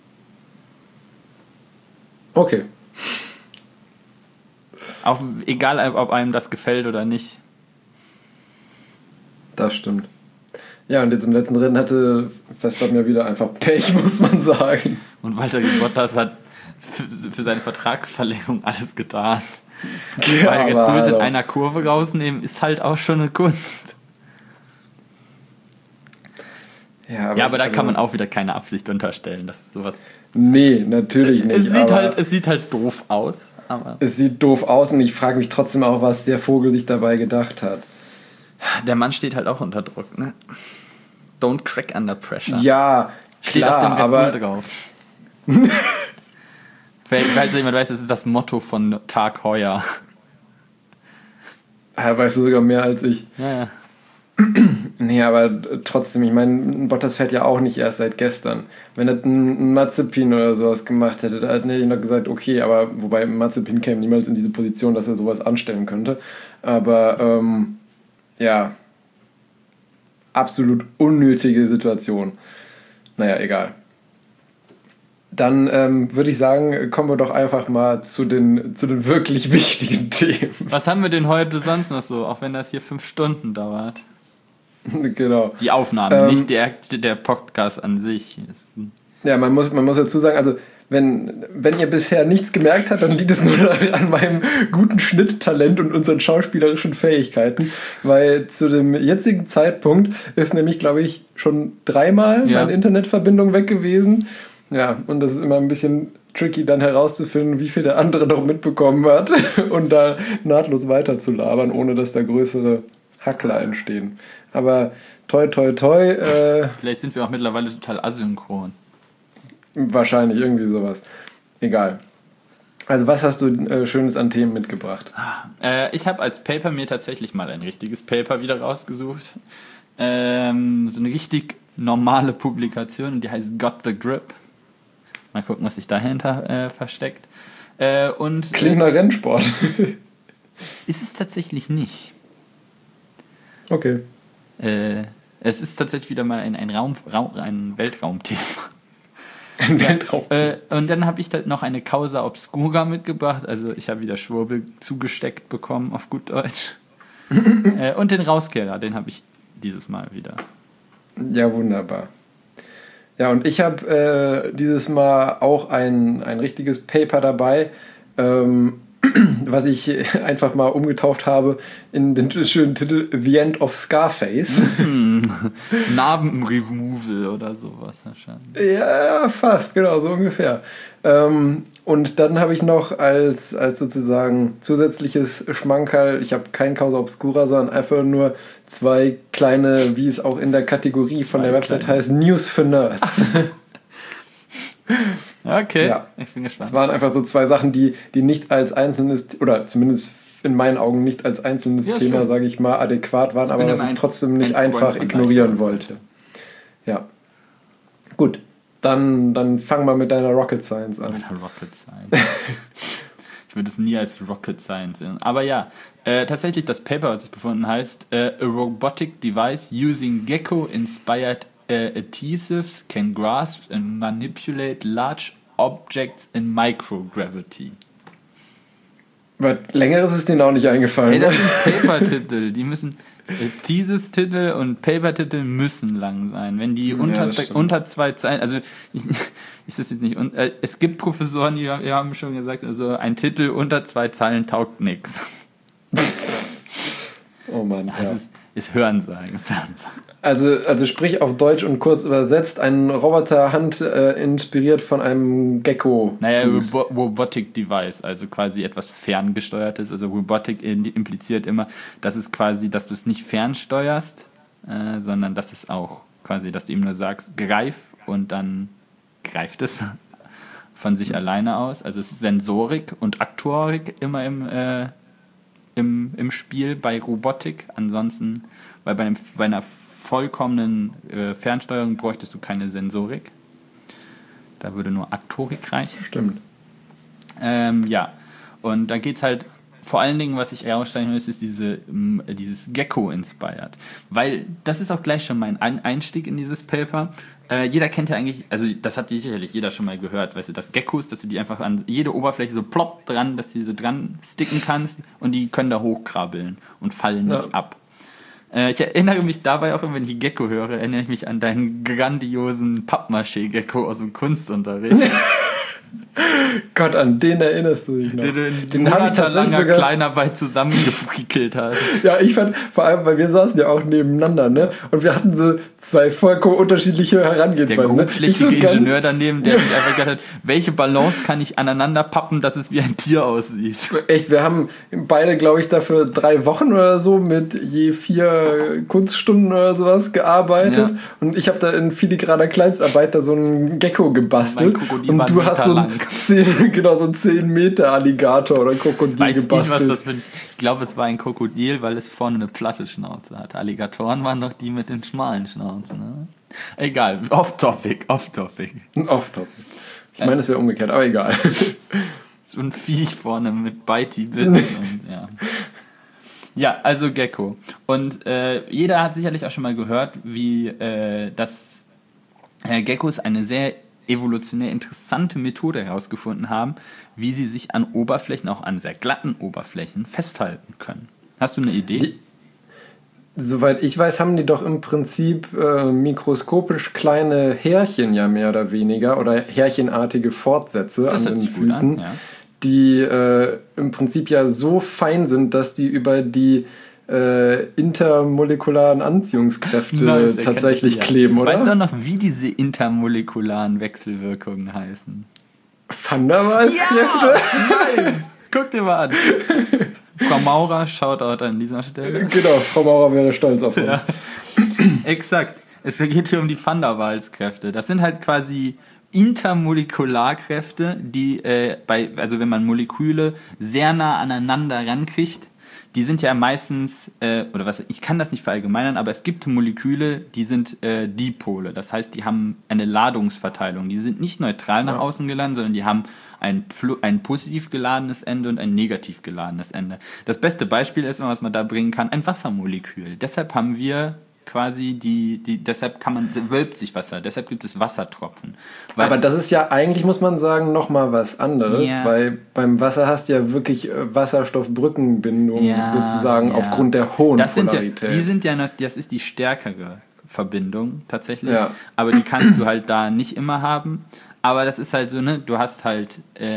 Okay. Egal, ob einem das gefällt oder nicht. Das stimmt. Ja, und jetzt im letzten Rennen hatte Verstappen ja wieder einfach Pech, muss man sagen. Und Valtteri Bottas hat für seine Vertragsverlängerung alles getan. Zwei Red Bulls in einer Kurve rausnehmen, ist halt auch schon eine Kunst. Ja, aber da kann man auch wieder keine Absicht unterstellen. Das ist sowas. Nee, natürlich nicht. Es sieht halt doof aus. Aber es sieht doof aus und ich frage mich trotzdem auch, was der Vogel sich dabei gedacht hat. Der Mann steht halt auch unter Druck, ne? Don't crack under pressure. Ja, steht klar, auf dem Red aber Bull drauf. Falls jemand weiß, das ist das Motto von Tag Heuer. Ja, weißt du sogar mehr als ich. Ja. Nee, aber trotzdem, ich meine, Bottas fährt ja auch nicht erst seit gestern. Wenn er ein Mazepin oder sowas gemacht hätte, da hätte ich noch gesagt, okay, aber wobei Mazepin käme niemals in diese Position, dass er sowas anstellen könnte. Aber ja, absolut unnötige Situation. Naja, egal. Dann würde ich sagen, kommen wir doch einfach mal zu den wirklich wichtigen Themen. Was haben wir denn heute sonst noch so, auch wenn das hier 5 Stunden dauert? Genau. Die Aufnahme, nicht der Podcast an sich. Ja, man muss dazu sagen, also wenn ihr bisher nichts gemerkt habt, dann liegt es nur an meinem guten Schnitttalent und unseren schauspielerischen Fähigkeiten, weil zu dem jetzigen Zeitpunkt ist nämlich, glaube ich, schon 3-mal meine Internetverbindung weg gewesen. Ja, und das ist immer ein bisschen tricky, dann herauszufinden, wie viel der andere noch mitbekommen hat und da nahtlos weiter zu labern, ohne dass da größere Hackler entstehen. Aber toi, toi, toi. Vielleicht sind wir auch mittlerweile total asynchron. Wahrscheinlich, irgendwie sowas. Egal. Also was hast du Schönes an Themen mitgebracht? Ich habe als Paper mir tatsächlich mal ein richtiges Paper wieder rausgesucht. So eine richtig normale Publikation, und die heißt Got the Grip. Mal gucken, was sich dahinter versteckt. Klingt nach Rennsport. Ist es tatsächlich nicht. Okay. Es ist tatsächlich wieder mal ein Weltraumthema. Ein Weltraum. Und dann habe ich da noch eine Causa Obscura mitgebracht. Also ich habe wieder Schwurbel zugesteckt bekommen, auf gut Deutsch. Und den Rauskehrer, den habe ich dieses Mal wieder. Ja, wunderbar. Ja, und ich habe dieses Mal auch ein richtiges Paper dabei, was ich einfach mal umgetauft habe in den schönen Titel The End of Scarface. Narbenremoval oder sowas wahrscheinlich. Ja, fast, genau, so ungefähr. Und dann habe ich noch als sozusagen zusätzliches Schmankerl, ich habe kein Causa Obscura, sondern einfach nur 2 kleine, wie es auch in der Kategorie von der Website heißt, News für Nerds. Okay, ja. Ich bin gespannt. Es waren einfach so 2 Sachen, die nicht als einzelnes, oder zumindest in meinen Augen nicht als einzelnes Thema, sage ich mal, adäquat waren, aber was ich trotzdem nicht einfach ignorieren wollte. Ja. Gut, dann fang mal mit deiner Rocket Science an. Rocket Science. Ich würde es nie als Rocket Science sehen. Aber ja, tatsächlich das Paper, was ich gefunden heißt A robotic device using gecko-inspired adhesives can grasp and manipulate large objects in microgravity. Was Längeres ist denen auch nicht eingefallen. Ey, das sind Paper-Titel. Die müssen Thesis-Titel und Paper-Titel müssen lang sein. Wenn die unter 2 Zeilen, also ist das jetzt nicht, es gibt Professoren, die haben schon gesagt, also ein Titel unter 2 Zeilen taugt nichts. Oh Mann, Das ja. ist Hörensagen. Also sprich auf Deutsch und kurz übersetzt, ein Roboterhand inspiriert von einem Gecko. Naja, Robotic Device, also quasi etwas ferngesteuertes. Also Robotic impliziert immer, dass es quasi, dass du es nicht fernsteuerst, sondern dass es auch quasi, dass du ihm nur sagst, greif und dann greift es von sich alleine aus. Also es ist Sensorik und Aktorik immer im Spiel bei Robotik. Ansonsten, weil bei einer vollkommenen Fernsteuerung bräuchtest du keine Sensorik. Da würde nur Aktorik reichen. Stimmt. Ja, und da geht es halt vor allen Dingen, was ich herausstellen muss, ist dieses Gecko-inspired. Weil das ist auch gleich schon mein Einstieg in dieses Paper. Jeder kennt ja eigentlich, also das hat sicherlich jeder schon mal gehört, weißt du, dass Geckos, dass du die einfach an jede Oberfläche so plopp dran, dass du die so dran sticken kannst und die können da hochkrabbeln und fallen nicht ab. Ich erinnere mich dabei auch, wenn ich Gecko höre, erinnere ich mich an deinen grandiosen Pappmaché-Gecko aus dem Kunstunterricht. Gott, an den erinnerst du dich noch. Den habe ich tatsächlich sogar Kleinarbeit zusammengefrickelt hast. Ja, ich fand, vor allem, weil wir saßen ja auch nebeneinander, ne? Und wir hatten so 2 vollkommen unterschiedliche Herangehensweisen. Der grobschlächtige Ingenieur daneben, der sich einfach gedacht hat, welche Balance kann ich aneinander pappen, dass es wie ein Tier aussieht. Echt, wir haben beide, glaube ich, dafür 3 Wochen oder so mit je 4 Kunststunden oder sowas gearbeitet. Ja. Und ich habe da in filigraner Kleinstarbeit da so einen Gecko gebastelt. Und du hast so einen 10 Meter Alligator oder Krokodil gebastelt. Ich glaube, es war ein Krokodil, weil es vorne eine platte Schnauze hatte. Alligatoren waren doch die mit den schmalen Schnauzen. Ne? Egal, off-topic. Ich meine, es wäre umgekehrt, aber egal. So ein Viech vorne mit Bitey-Bits und ja. Ja, also Gecko. Und jeder hat sicherlich auch schon mal gehört, wie dass Geckos eine sehr evolutionär interessante Methode herausgefunden haben, wie sie sich an Oberflächen, auch an sehr glatten Oberflächen, festhalten können. Hast du eine Idee? Soweit ich weiß, haben die doch im Prinzip mikroskopisch kleine Härchen ja mehr oder weniger oder härchenartige Fortsätze das an den Füßen, ja. Die im Prinzip ja so fein sind, dass die über die intermolekularen Anziehungskräfte tatsächlich kleben, oder? Weißt du noch, wie diese intermolekularen Wechselwirkungen heißen? Van der Waals-Kräfte? Ja, nice! Guck dir mal an. Frau Maurer, Shoutout an dieser Stelle. Genau, Frau Maurer wäre stolz auf uns. Ja. Exakt. Es geht hier um die Van der Waals-Kräfte. Das sind halt quasi Intermolekularkräfte, die also wenn man Moleküle sehr nah aneinander rankriegt, die sind ja meistens, ich kann das nicht verallgemeinern, aber es gibt Moleküle, die sind Dipole. Das heißt, die haben eine Ladungsverteilung. Die sind nicht neutral nach außen geladen, sondern die haben ein positiv geladenes Ende und ein negativ geladenes Ende. Das beste Beispiel ist, was man da bringen kann, ein Wassermolekül. Deshalb haben wir quasi deshalb wölbt sich Wasser, deshalb gibt es Wassertropfen. Aber das ist ja eigentlich, muss man sagen, nochmal was anderes, weil beim Wasser hast du ja wirklich Wasserstoffbrückenbindung sozusagen aufgrund der hohen Polarität. Das ist die stärkere Verbindung tatsächlich, aber die kannst du halt da nicht immer haben. Aber das ist halt so, ne, du hast halt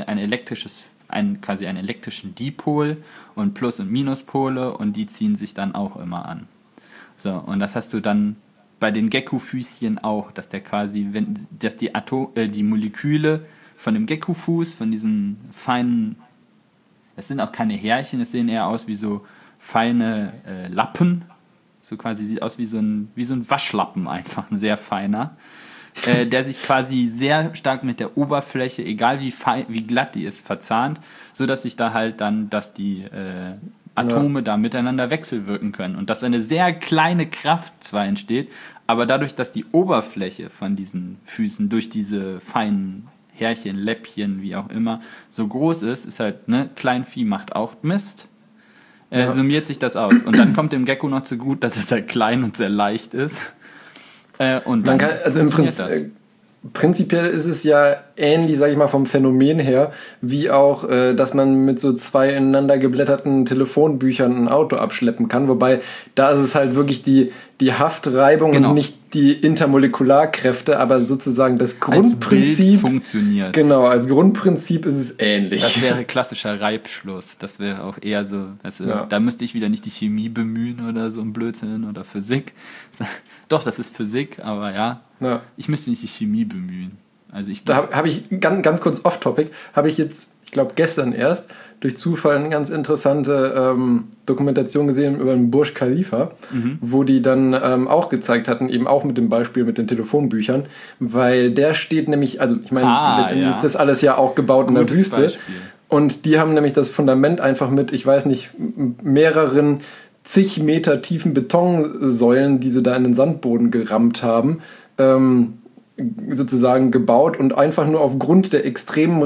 quasi einen elektrischen Dipol und Plus- und Minuspole und die ziehen sich dann auch immer an. So, und das hast du dann bei den Gecko-Füßchen auch, dass der quasi, dass die Moleküle von dem Gecko-Fuß, von diesen feinen, es sind auch keine Härchen, es sehen eher aus wie so feine Lappen, so quasi sieht aus wie so ein Waschlappen einfach, ein sehr feiner, der sich quasi sehr stark mit der Oberfläche, egal wie glatt die ist, verzahnt, so dass sich da halt dann, dass die Atome da miteinander wechselwirken können. Und dass eine sehr kleine Kraft zwar entsteht, aber dadurch, dass die Oberfläche von diesen Füßen durch diese feinen Härchen, Läppchen, wie auch immer, so groß ist halt, ne, Kleinvieh macht auch Mist, summiert sich das aus. Und dann kommt dem Gecko noch zu gut, dass es halt klein und sehr leicht ist. Und dann also im Prinzip, prinzipiell ist es ja ähnlich, sag ich mal, vom Phänomen her, wie auch, dass man mit so 2 ineinander geblätterten Telefonbüchern ein Auto abschleppen kann. Wobei, da ist es halt wirklich die Haftreibung und nicht die Intermolekularkräfte, aber sozusagen das Grundprinzip. Als Bild funktioniert. Genau, als Grundprinzip ist es ähnlich. Das wäre klassischer Reibschluss. Das wäre auch eher so, da müsste ich wieder nicht die Chemie bemühen oder so ein Blödsinn oder Physik. Doch, das ist Physik, aber ja. Ich müsste nicht die Chemie bemühen. Also da habe ich ganz kurz off-topic, habe ich jetzt, ich glaube gestern erst, durch Zufall eine ganz interessante Dokumentation gesehen über den Burj Khalifa, wo die dann auch gezeigt hatten, eben auch mit dem Beispiel mit den Telefonbüchern, weil der steht nämlich, also ich meine, letztendlich ist das alles ja auch gebaut in der Wüste. Beispiel. Und die haben nämlich das Fundament einfach mit, ich weiß nicht, mehreren zig Meter tiefen Betonsäulen, die sie da in den Sandboden gerammt haben, sozusagen gebaut und einfach nur aufgrund der extrem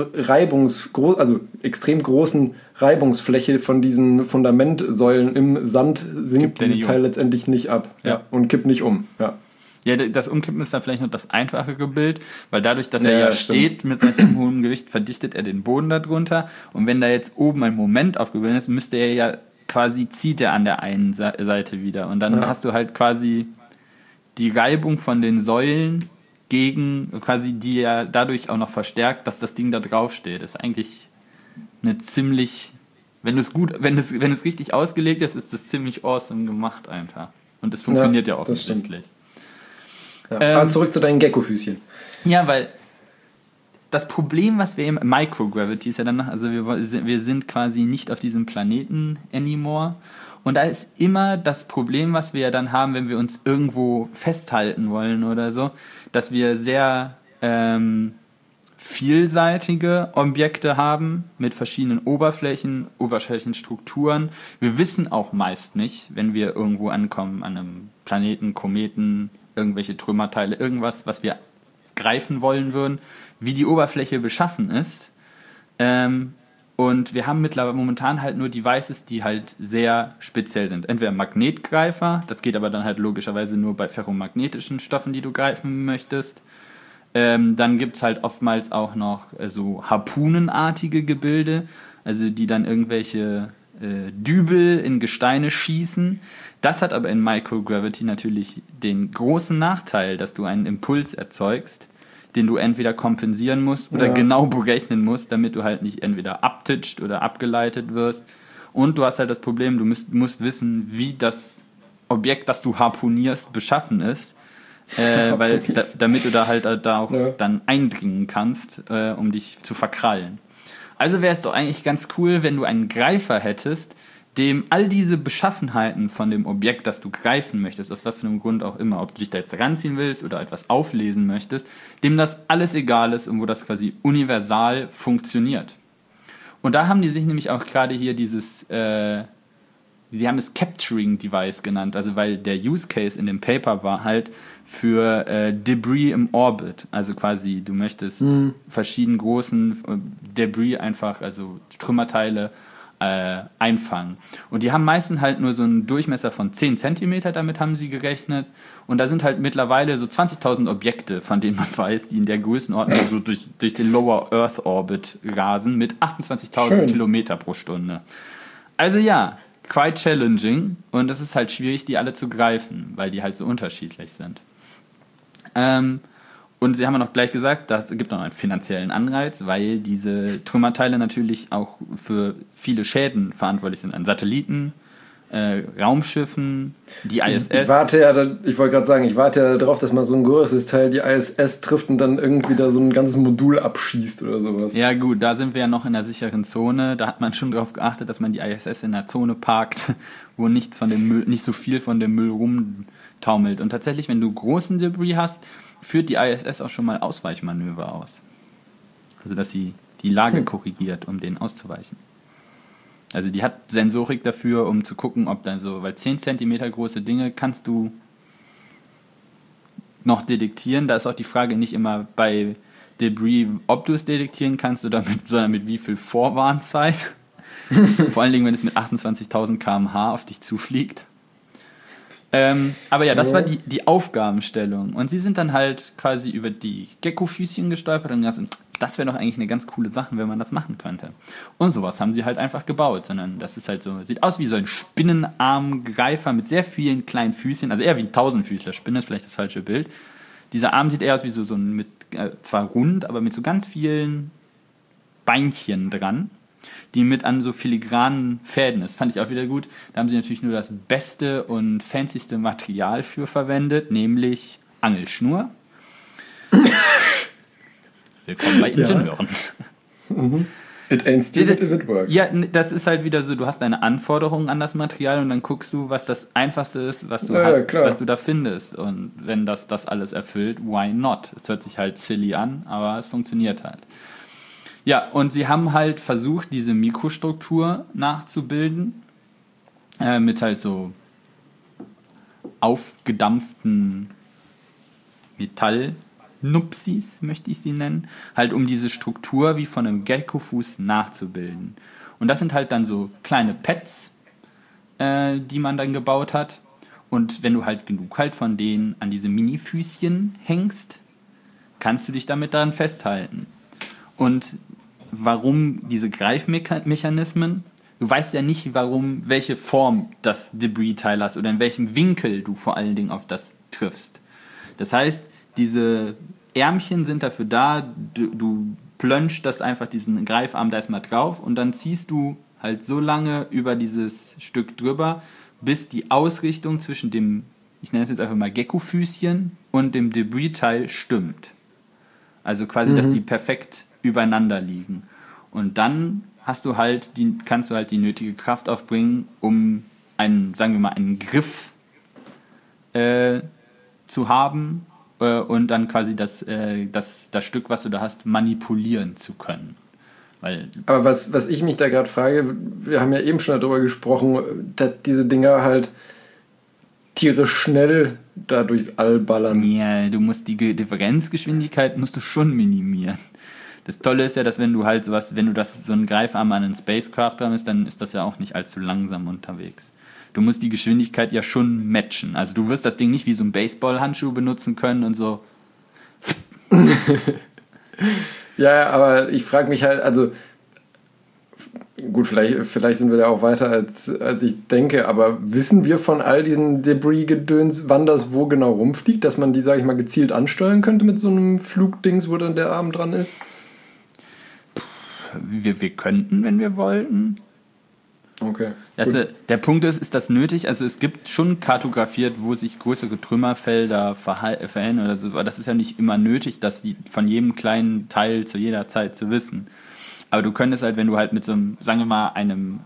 großen Reibungsfläche von diesen Fundamentsäulen im Sand sinkt dieses Teil letztendlich nicht ab und kippt nicht um. Ja, das Umkippen ist da vielleicht noch das einfachere Bild, weil dadurch, dass er steht mit seinem hohen Gewicht, verdichtet er den Boden darunter und wenn da jetzt oben ein Moment aufgebildet ist, müsste er ja quasi, zieht er an der einen Seite wieder und dann hast du halt quasi die Reibung von den Säulen gegen quasi, die ja dadurch auch noch verstärkt, dass das Ding da drauf steht. Das ist eigentlich eine ziemlich, wenn es richtig ausgelegt ist, ist das ziemlich awesome gemacht einfach. Und es funktioniert ja offensichtlich. Aber zurück zu deinen Gecko-Füßchen. Ja, weil das Problem, was wir im Microgravity ist ja dann, also wir sind quasi nicht auf diesem Planeten anymore. Und da ist immer das Problem, was wir ja dann haben, wenn wir uns irgendwo festhalten wollen oder so, dass wir sehr vielseitige Objekte haben mit verschiedenen Oberflächenstrukturen. Wir wissen auch meist nicht, wenn wir irgendwo ankommen, an einem Planeten, Kometen, irgendwelche Trümmerteile, irgendwas, was wir greifen wollen würden, wie die Oberfläche beschaffen ist. Und wir haben momentan halt nur Devices, die halt sehr speziell sind. Entweder Magnetgreifer, das geht aber dann halt logischerweise nur bei ferromagnetischen Stoffen, die du greifen möchtest. Dann gibt es halt oftmals auch noch so harpunenartige Gebilde, also die dann irgendwelche Dübel in Gesteine schießen. Das hat aber in Microgravity natürlich den großen Nachteil, dass du einen Impuls erzeugst, den du entweder kompensieren musst oder genau berechnen musst, damit du halt nicht entweder abtitscht oder abgeleitet wirst. Und du hast halt das Problem, du musst wissen, wie das Objekt, das du harpunierst, beschaffen ist, weil damit du da halt da auch dann eindringen kannst, um dich zu verkrallen. Also wäre es doch eigentlich ganz cool, wenn du einen Greifer hättest, dem all diese Beschaffenheiten von dem Objekt, das du greifen möchtest, aus was für einem Grund auch immer, ob du dich da jetzt ranziehen willst oder etwas auflesen möchtest, dem das alles egal ist und wo das quasi universal funktioniert. Und da haben die sich nämlich auch gerade hier dieses, sie haben es Capturing Device genannt, also weil der Use Case in dem Paper war halt für Debris im Orbit, also quasi du möchtest verschieden großen Debris einfach, also Trümmerteile, einfangen. Und die haben meistens halt nur so einen Durchmesser von 10 Zentimeter, damit haben sie gerechnet. Und da sind halt mittlerweile so 20.000 Objekte, von denen man weiß, die in der Größenordnung so durch den Lower Earth Orbit rasen mit 28.000 Kilometer pro Stunde. Also ja, quite challenging. Und es ist halt schwierig, die alle zu greifen, weil die halt so unterschiedlich sind. Und sie haben ja noch gleich gesagt, es gibt noch einen finanziellen Anreiz, weil diese Trümmerteile natürlich auch für viele Schäden verantwortlich sind an Satelliten, Raumschiffen, die ISS. Ich wollte gerade sagen, ich warte ja darauf, dass mal so ein größeres Teil die ISS trifft und dann irgendwie da so ein ganzes Modul abschießt oder sowas. Ja gut, da sind wir ja noch in der sicheren Zone. Da hat man schon darauf geachtet, dass man die ISS in der Zone parkt, wo nicht so viel von dem Müll rumtaumelt. Und tatsächlich, wenn du großen Debris hast, führt die ISS auch schon mal Ausweichmanöver aus. Also dass sie die Lage korrigiert, um denen auszuweichen. Also die hat Sensorik dafür, um zu gucken, ob dann so, weil 10 Zentimeter große Dinge kannst du noch detektieren. Da ist auch die Frage nicht immer bei Debris, ob du es detektieren kannst sondern mit wie viel Vorwarnzeit. Vor allen Dingen, wenn es mit 28.000 km/h auf dich zufliegt. Aber ja, das war die Aufgabenstellung. Und sie sind dann halt quasi über die Gecko-Füßchen gestolpert und gesagt, das wäre doch eigentlich eine ganz coole Sache, wenn man das machen könnte. Und sowas haben sie halt einfach gebaut. Sondern das ist halt so, sieht aus wie so ein Spinnenarmgreifer mit sehr vielen kleinen Füßchen, also eher wie ein Tausendfüßler-Spinne, ist vielleicht das falsche Bild. Dieser Arm sieht eher aus wie so ein zwar rund, aber mit so ganz vielen Beinchen dran, die mit an so filigranen Fäden ist. Fand ich auch wieder gut. Da haben sie natürlich nur das beste und fancyste Material für verwendet, nämlich Angelschnur. Willkommen bei Ingenieuren. Ja. It ain't stupid if it works. Ja, das ist halt wieder so, du hast eine Anforderung an das Material und dann guckst du, was das Einfachste ist, was du hast, was du da findest. Und wenn das alles erfüllt, why not? Es hört sich halt silly an, aber es funktioniert halt. Ja, und sie haben halt versucht, diese Mikrostruktur nachzubilden, mit halt so aufgedampften Metallnupsis, möchte ich sie nennen, halt um diese Struktur wie von einem Geckofuß nachzubilden. Und das sind halt dann so kleine Pads, die man dann gebaut hat. Und wenn du halt genug halt von denen an diese Mini-Füßchen hängst, kannst du dich damit daran festhalten. Und warum diese Greifmechanismen? Du weißt ja nicht, welche Form das Debris-Teil hast oder in welchem Winkel du vor allen Dingen auf das triffst. Das heißt, diese Ärmchen sind dafür da, du plönschst das einfach, diesen Greifarm da erstmal drauf und dann ziehst du halt so lange über dieses Stück drüber, bis die Ausrichtung zwischen dem, ich nenne es jetzt einfach mal Gecko-Füßchen und dem Debris-Teil stimmt. Also quasi, dass die perfekt übereinander liegen. Und dann kannst du halt die nötige Kraft aufbringen, um einen Griff zu haben und dann quasi das Stück, was du da hast, manipulieren zu können. Aber was ich mich da gerade frage, wir haben ja eben schon darüber gesprochen, dass diese Dinger halt tierisch schnell da durchs All ballern. Ja, du musst die Differenzgeschwindigkeit musst du schon minimieren. Das Tolle ist ja, dass wenn du so einen Greifarm an einen Spacecraft haben, dann ist das ja auch nicht allzu langsam unterwegs. Du musst die Geschwindigkeit ja schon matchen. Also du wirst das Ding nicht wie so ein Baseballhandschuh benutzen können und so. Ja, aber ich frage mich halt, also gut, vielleicht sind wir da auch weiter als ich denke, aber wissen wir von all diesen Debris-Gedöns, wann das wo genau rumfliegt, dass man die, sage ich mal, gezielt ansteuern könnte mit so einem Flugdings, wo dann der Arm dran ist? Wir könnten, wenn wir wollten. Okay. Der Punkt ist das nötig? Also es gibt schon kartografiert, wo sich größere Trümmerfelder verhellen oder so, aber das ist ja nicht immer nötig, das von jedem kleinen Teil zu jeder Zeit zu wissen. Aber du könntest halt, wenn du halt mit so einem, sagen wir mal, einem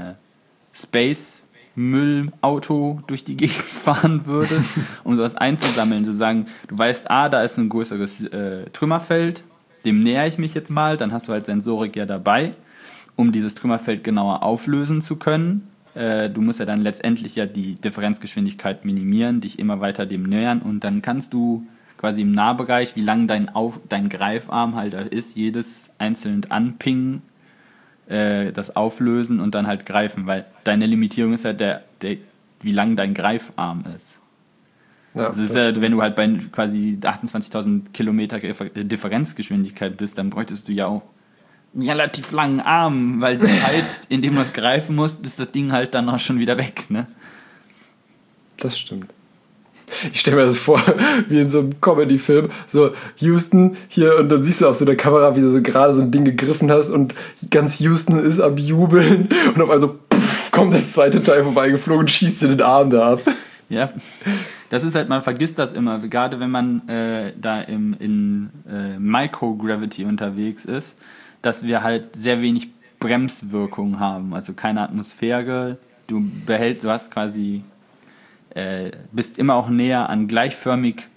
Space-Müllauto durch die Gegend fahren würdest, um sowas einzusammeln, zu sagen, du weißt, da ist ein größeres Trümmerfeld, dem näher ich mich jetzt mal, dann hast du halt Sensorik ja dabei, um dieses Trümmerfeld genauer auflösen zu können. Du musst ja dann letztendlich ja die Differenzgeschwindigkeit minimieren, dich immer weiter dem nähern und dann kannst du quasi im Nahbereich, wie lang dein Greifarm halt ist, jedes einzeln anpingen, das auflösen und dann halt greifen, weil deine Limitierung ist halt wie lang dein Greifarm ist. Ja, das ist ja, wenn du halt bei quasi 28.000 Kilometer Differenzgeschwindigkeit bist, dann bräuchtest du ja auch einen relativ langen Arm, weil die Zeit, in dem du es greifen musst, ist das Ding halt dann auch schon wieder weg, ne? Das stimmt. Ich stelle mir das vor, wie in so einem Comedy-Film, so Houston hier und dann siehst du auf so der Kamera, wie du so gerade so ein Ding gegriffen hast und ganz Houston ist am Jubeln und auf einmal so kommt das zweite Teil vorbeigeflogen und schießt dir den Arm da ab. Ja, das ist halt, man vergisst das immer, gerade wenn man da in Microgravity unterwegs ist, dass wir halt sehr wenig Bremswirkung haben, also keine Atmosphäre, du hast quasi bist immer auch näher an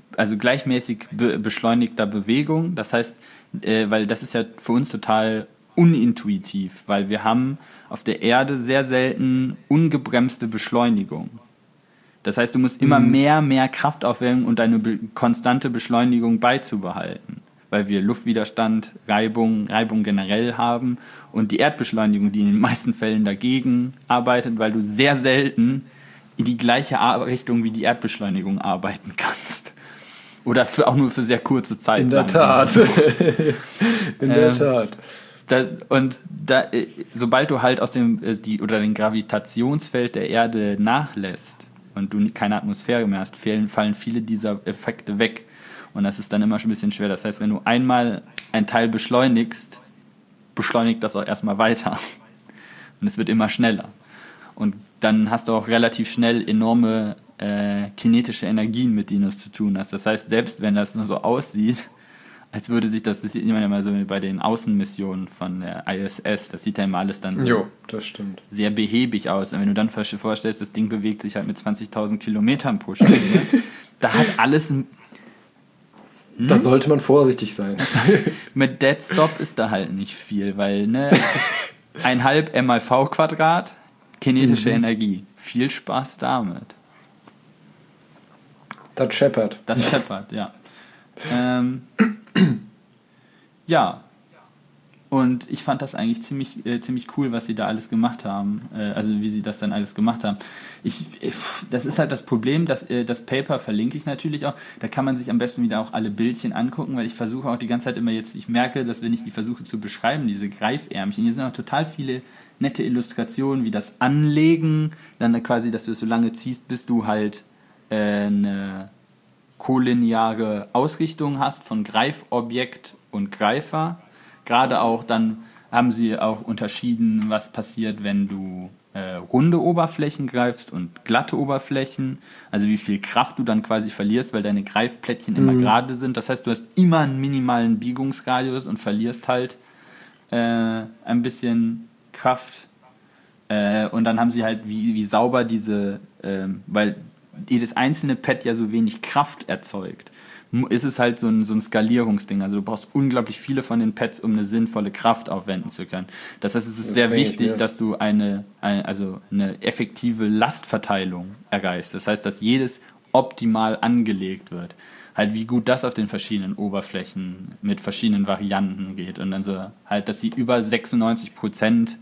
gleichmäßig beschleunigter Bewegung. Das heißt, weil das ist ja für uns total unintuitiv, weil wir haben auf der Erde sehr selten ungebremste Beschleunigung. Das heißt, du musst immer mehr Kraft aufwenden, um deine konstante Beschleunigung beizubehalten. Weil wir Luftwiderstand, Reibung generell haben und die Erdbeschleunigung, die in den meisten Fällen dagegen arbeitet, weil du sehr selten in die gleiche Richtung wie die Erdbeschleunigung arbeiten kannst. Oder auch nur für sehr kurze Zeit. In der Tat. In der Tat. Sobald du halt aus dem den Gravitationsfeld der Erde nachlässt und du keine Atmosphäre mehr hast, fallen viele dieser Effekte weg. Und das ist dann immer schon ein bisschen schwer. Das heißt, wenn du einmal ein Teil beschleunigst, beschleunigt das auch erstmal weiter. Und es wird immer schneller. Und dann hast du auch relativ schnell enorme kinetische Energien, mit denen du es zu tun hast. Das heißt, selbst wenn das nur so aussieht, als würde sich das sieht man ja mal so bei den Außenmissionen von der ISS, das sieht ja immer alles dann so das stimmt. sehr behäbig aus. Und wenn du dann vorstellst, das Ding bewegt sich halt mit 20.000 Kilometern pro Stunde, da hat alles Da sollte man vorsichtig sein. Mit Dead Stop ist da halt nicht viel, weil 1,5 m mal v Quadrat kinetische Energie. Viel Spaß damit. Das scheppert. Das scheppert, ja. Ja. Und ich fand das eigentlich ziemlich cool, was sie da alles gemacht haben. Also wie sie das dann alles gemacht haben. Das ist halt das Problem, das Paper verlinke ich natürlich auch. Da kann man sich am besten wieder auch alle Bildchen angucken, weil ich versuche auch die ganze Zeit immer ich merke, dass wenn ich die versuche zu beschreiben, diese Greifärmchen, hier sind auch total viele nette Illustrationen, wie das Anlegen, dann quasi, dass du es so lange ziehst, bis du halt eine kollineare Ausrichtung hast von Greifobjekt und Greifer. Gerade auch dann haben sie auch unterschieden, was passiert, wenn du runde Oberflächen greifst und glatte Oberflächen. Also wie viel Kraft du dann quasi verlierst, weil deine Greifplättchen immer gerade sind. Das heißt, du hast immer einen minimalen Biegungsradius und verlierst halt ein bisschen Kraft. Und dann haben sie halt, wie sauber weil jedes einzelne Pad ja so wenig Kraft erzeugt, ist es halt so ein Skalierungsding. Also du brauchst unglaublich viele von den Pads, um eine sinnvolle Kraft aufwenden zu können. Das heißt, es ist sehr wichtig, dass du eine effektive Lastverteilung erreichst. Das heißt, dass jedes optimal angelegt wird. Halt, wie gut das auf den verschiedenen Oberflächen mit verschiedenen Varianten geht. Und dann so halt, dass sie über 96%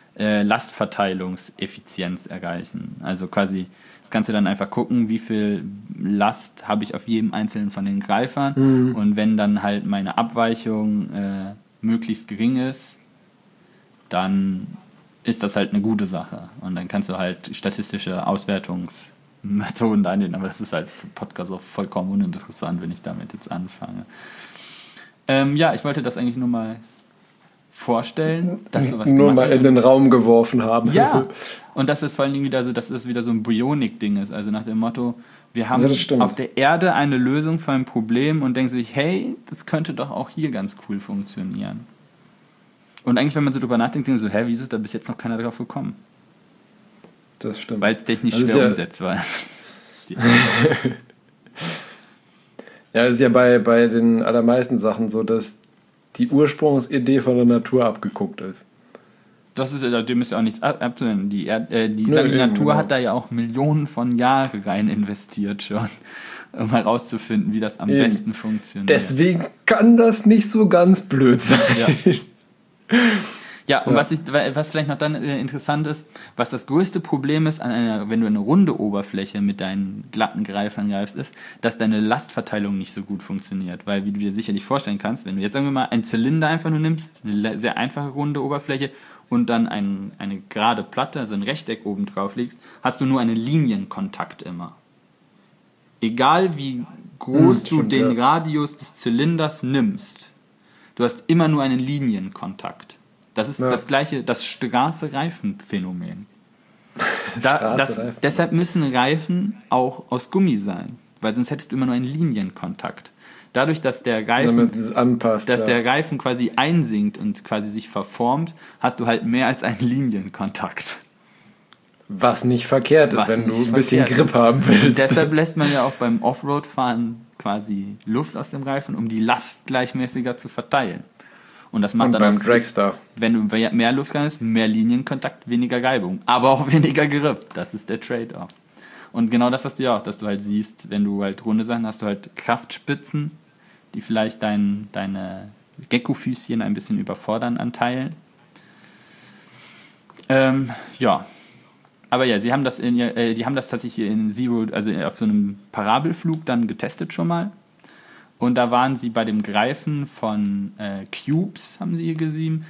Lastverteilungseffizienz erreichen. Also quasi, das kannst du dann einfach gucken, wie viel Last habe ich auf jedem einzelnen von den Greifern. Und wenn dann halt meine Abweichung möglichst gering ist, dann ist das halt eine gute Sache. Und dann kannst du halt statistische Auswertungsmethoden einnehmen. Aber das ist halt für Podcast auch vollkommen uninteressant, wenn ich damit jetzt anfange. Ich wollte das eigentlich nur mal vorstellen, dass sowas nur mal in den Raum geworfen haben. Ja, und dass es vor allen Dingen wieder so ein Bionik-Ding ist. Also nach dem Motto, wir haben auf der Erde eine Lösung für ein Problem und denken sich, hey, das könnte doch auch hier ganz cool funktionieren. Und eigentlich, wenn man so drüber nachdenkt, denkt man so, wieso ist da bis jetzt noch keiner drauf gekommen? Das stimmt. Weil es technisch schwer umsetzbar ist. Ja, das ist ja bei den allermeisten Sachen so, dass die Ursprungsidee von der Natur abgeguckt ist. Dem ist ja auch nichts abzunehmen. Die Natur hat da ja auch Millionen von Jahren rein investiert schon, um herauszufinden, wie das am besten funktioniert. Deswegen kann das nicht so ganz blöd sein. Ja, und was vielleicht noch dann interessant ist, was das größte Problem ist, wenn du eine runde Oberfläche mit deinen glatten Greifern greifst, ist, dass deine Lastverteilung nicht so gut funktioniert. Weil, wie du dir sicherlich vorstellen kannst, wenn du jetzt, sagen wir mal, einen Zylinder einfach nur nimmst, eine sehr einfache runde Oberfläche und dann eine gerade Platte, also ein Rechteck oben drauf legst, hast du nur einen Linienkontakt immer. Egal wie groß du den Radius des Zylinders nimmst, du hast immer nur einen Linienkontakt. Das ist das gleiche, das Straße-Reifen-Phänomen. Deshalb müssen Reifen auch aus Gummi sein, weil sonst hättest du immer nur einen Linienkontakt. Dadurch, dass der Reifen, der Reifen quasi einsinkt und quasi sich verformt, hast du halt mehr als einen Linienkontakt. Was nicht verkehrt ist, wenn du ein bisschen Grip haben willst. Und deshalb lässt man ja auch beim Offroad-Fahren quasi Luft aus dem Reifen, um die Last gleichmäßiger zu verteilen. Und das macht Und dann beim auch Dragster. wenn du mehr Luftgang hast, mehr Linienkontakt, weniger Reibung. Aber auch weniger Grip. Das ist der Trade-off. Und genau das hast du ja auch, dass du halt siehst, wenn du halt runde Sachen hast, du halt Kraftspitzen, die vielleicht deine Gecko-Füßchen ein bisschen überfordern an Teilen. Ja. Aber ja, die haben das tatsächlich in Zero, also auf so einem Parabelflug dann getestet schon mal. Und da waren sie bei dem Greifen von Cubes, haben sie hier gesehen.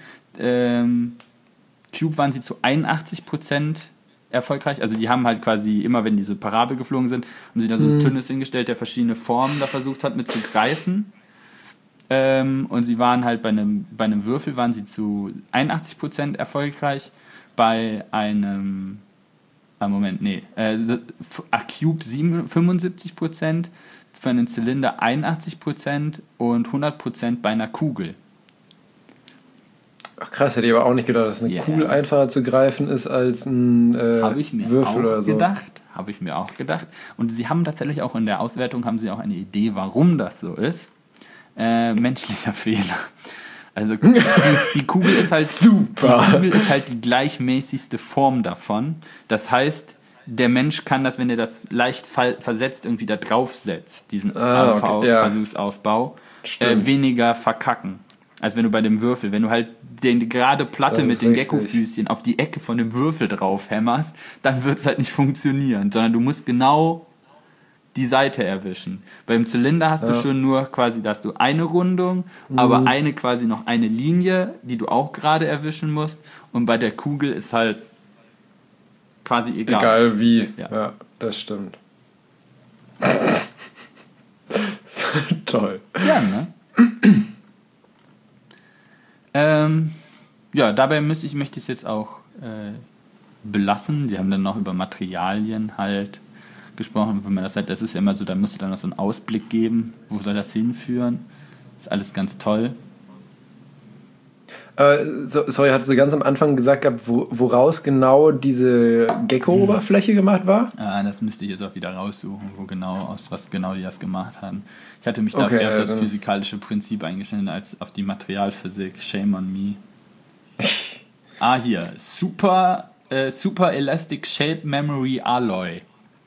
Cube waren sie zu 81% erfolgreich. Also die haben halt quasi immer, wenn die so Parabel geflogen sind, haben sie da so ein Tünnes hingestellt, der verschiedene Formen da versucht hat mit zu greifen. Und sie waren halt bei einem Würfel waren sie zu 81% erfolgreich. Bei einem Cube 75%, für einen Zylinder 81% und 100% bei einer Kugel. Ach krass, hätte ich aber auch nicht gedacht, dass eine Kugel einfacher zu greifen ist als ein Würfel oder so. Habe ich mir auch gedacht. Und sie haben tatsächlich auch in der Auswertung haben sie auch eine Idee, warum das so ist. Menschlicher Fehler. Also die Kugel ist halt super. Die Kugel ist halt die gleichmäßigste Form davon. Das heißt, der Mensch kann das, wenn er das leicht versetzt irgendwie da draufsetzt, diesen Versuchsaufbau, weniger verkacken. Als wenn du bei dem Würfel, wenn du halt die gerade Platte mit den Gecko-Füßchen auf die Ecke von dem Würfel drauf hämmerst, dann wird es halt nicht funktionieren, sondern du musst genau die Seite erwischen. Beim Zylinder hast du schon nur quasi, da hast du eine Rundung, aber quasi noch eine Linie, die du auch gerade erwischen musst. Und bei der Kugel ist halt quasi egal. Egal wie. Ja, das stimmt. Toll. Ja, ne? Dabei möchte ich es jetzt auch belassen. Sie haben dann noch über Materialien halt gesprochen, wenn man das ist ja immer so, da musst du dann noch so einen Ausblick geben, wo soll das hinführen. Das ist alles ganz toll. Sorry, hattest du ganz am Anfang gesagt gehabt, woraus genau diese Gecko-Oberfläche gemacht war? Das müsste ich jetzt auch wieder raussuchen, was genau die das gemacht haben. Ich hatte mich dafür auf das physikalische Prinzip eingestellt, als auf die Materialphysik. Shame on me. Hier. Super Elastic Shape Memory Alloy.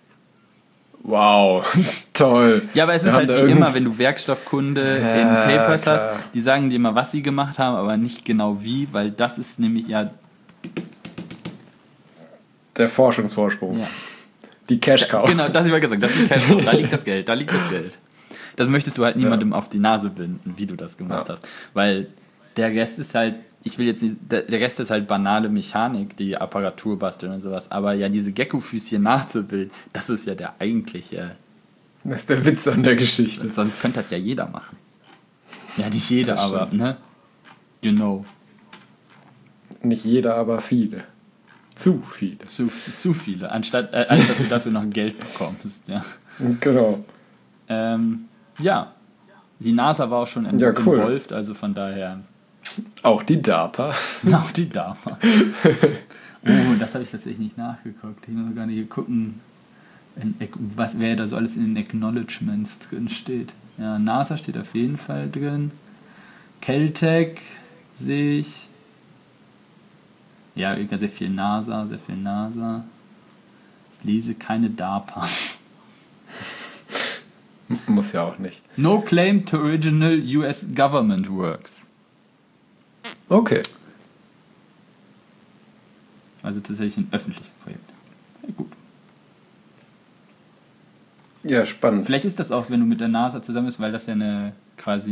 Wow, toll. Ja, aber es ist halt wie immer, wenn du Werkstoffkunde in Papers hast, die sagen dir immer, was sie gemacht haben, aber nicht genau wie, weil das ist nämlich ja der Forschungsvorsprung. Ja. Die Cash-Cow. Genau, das habe ich mal gesagt, das ist die Cash-Cow. Da liegt das Geld. Das möchtest du halt niemandem auf die Nase binden, wie du das gemacht hast. Weil der Rest ist halt, der Rest ist halt banale Mechanik, die Apparatur basteln und sowas. Aber ja, diese Gecko-Füßchen nachzubilden, das ist ja der eigentliche. Das ist der Witz an der Geschichte. Und sonst könnte das ja jeder machen. Ja, nicht jeder, aber, ne? You know. Nicht jeder, aber viele. Zu viele. Zu viele, anstatt als dass du dafür noch Geld bekommst, ja. Genau. Ja. Die NASA war auch schon involviert, also von daher. Auch die DARPA. Auch die DARPA. Das habe ich tatsächlich nicht nachgeguckt. Ich muss gar nicht gucken, wer da so alles in den Acknowledgements drin steht. Ja, NASA steht auf jeden Fall drin. Caltech sehe ich. Ja, sehr viel NASA. Ich lese keine DARPA. Muss ja auch nicht. No claim to original US government works. Okay. Also tatsächlich ein öffentliches Projekt. Ja, gut. Ja, spannend. Vielleicht ist das auch, wenn du mit der NASA zusammen bist, weil das ja quasi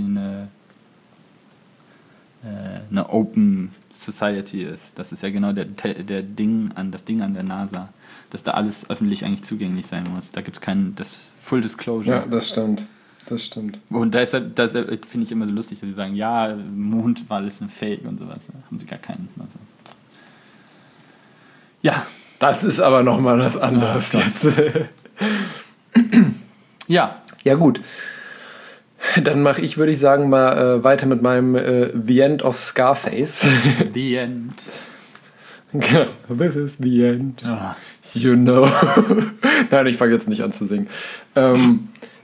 eine Open Society ist. Das ist ja genau das Ding an der NASA, dass da alles öffentlich eigentlich zugänglich sein muss. Da gibt es das Full Disclosure. Ja, das stimmt. Und das finde ich immer so lustig, dass sie sagen, ja, Mond war alles ein Fake und sowas. Da haben sie gar keinen. Also. Ja. Das ist aber nochmal was anderes jetzt. Ja. Ja, gut. Dann mache ich, würde ich sagen, mal weiter mit meinem The End of Scarface. The End. This is the end. Oh. You know. Nein, ich fange jetzt nicht an zu singen.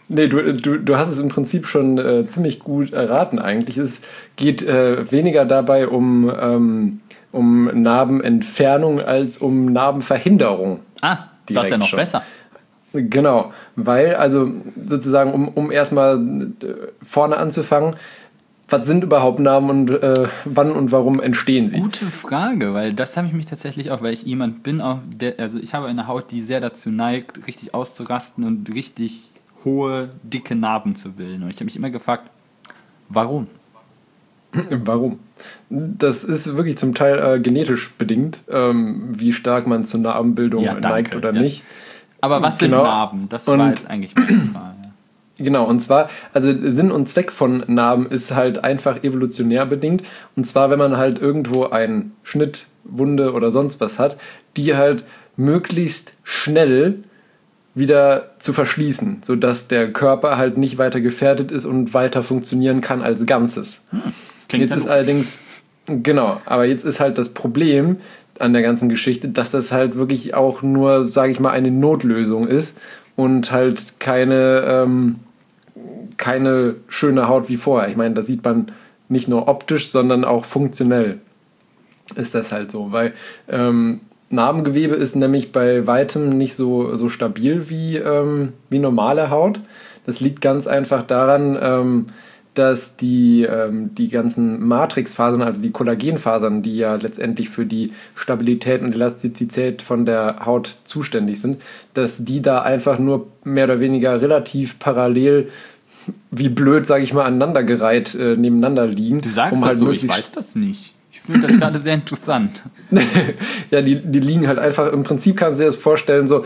Nee, du hast es im Prinzip schon ziemlich gut erraten eigentlich. Es geht weniger dabei um Narbenentfernung als um Narbenverhinderung. Ah, das ist ja noch schon. besser. Genau, weil also sozusagen, um erstmal vorne anzufangen, was sind überhaupt Narben und wann und warum entstehen sie? Gute Frage, weil das habe ich mich tatsächlich auch, weil ich jemand bin, auch also ich habe eine Haut, die sehr dazu neigt, richtig auszurasten und richtig hohe, dicke Narben zu bilden. Und ich habe mich immer gefragt, warum? Warum? Das ist wirklich zum Teil genetisch bedingt, wie stark man zur Narbenbildung neigt oder nicht. Aber was sind Narben? Das war jetzt eigentlich meine Frage. Genau, und zwar, also Sinn und Zweck von Narben ist halt einfach evolutionär bedingt. Und zwar, wenn man halt irgendwo einen Schnitt, Wunde oder sonst was hat, die halt möglichst schnell wieder zu verschließen, sodass der Körper halt nicht weiter gefährdet ist und weiter funktionieren kann als Ganzes. Das klingt Jetzt ist allerdings, genau, aber jetzt ist halt das Problem an der ganzen Geschichte, dass das halt wirklich auch nur, sage ich mal, eine Notlösung ist und halt keine schöne Haut wie vorher. Ich meine, das sieht man nicht nur optisch, sondern auch funktionell ist das halt so, weil Narbengewebe ist nämlich bei weitem nicht so stabil wie normale Haut. Das liegt ganz einfach daran, dass die ganzen Matrixfasern, also die Kollagenfasern, die ja letztendlich für die Stabilität und Elastizität von der Haut zuständig sind, dass die da einfach nur mehr oder weniger relativ parallel, wie blöd, sage ich mal, aneinandergereiht nebeneinander liegen. Du sagst das so, ich weiß das nicht. Ich finde das gerade sehr interessant. Ja, die liegen halt einfach, im Prinzip kannst du dir das vorstellen, so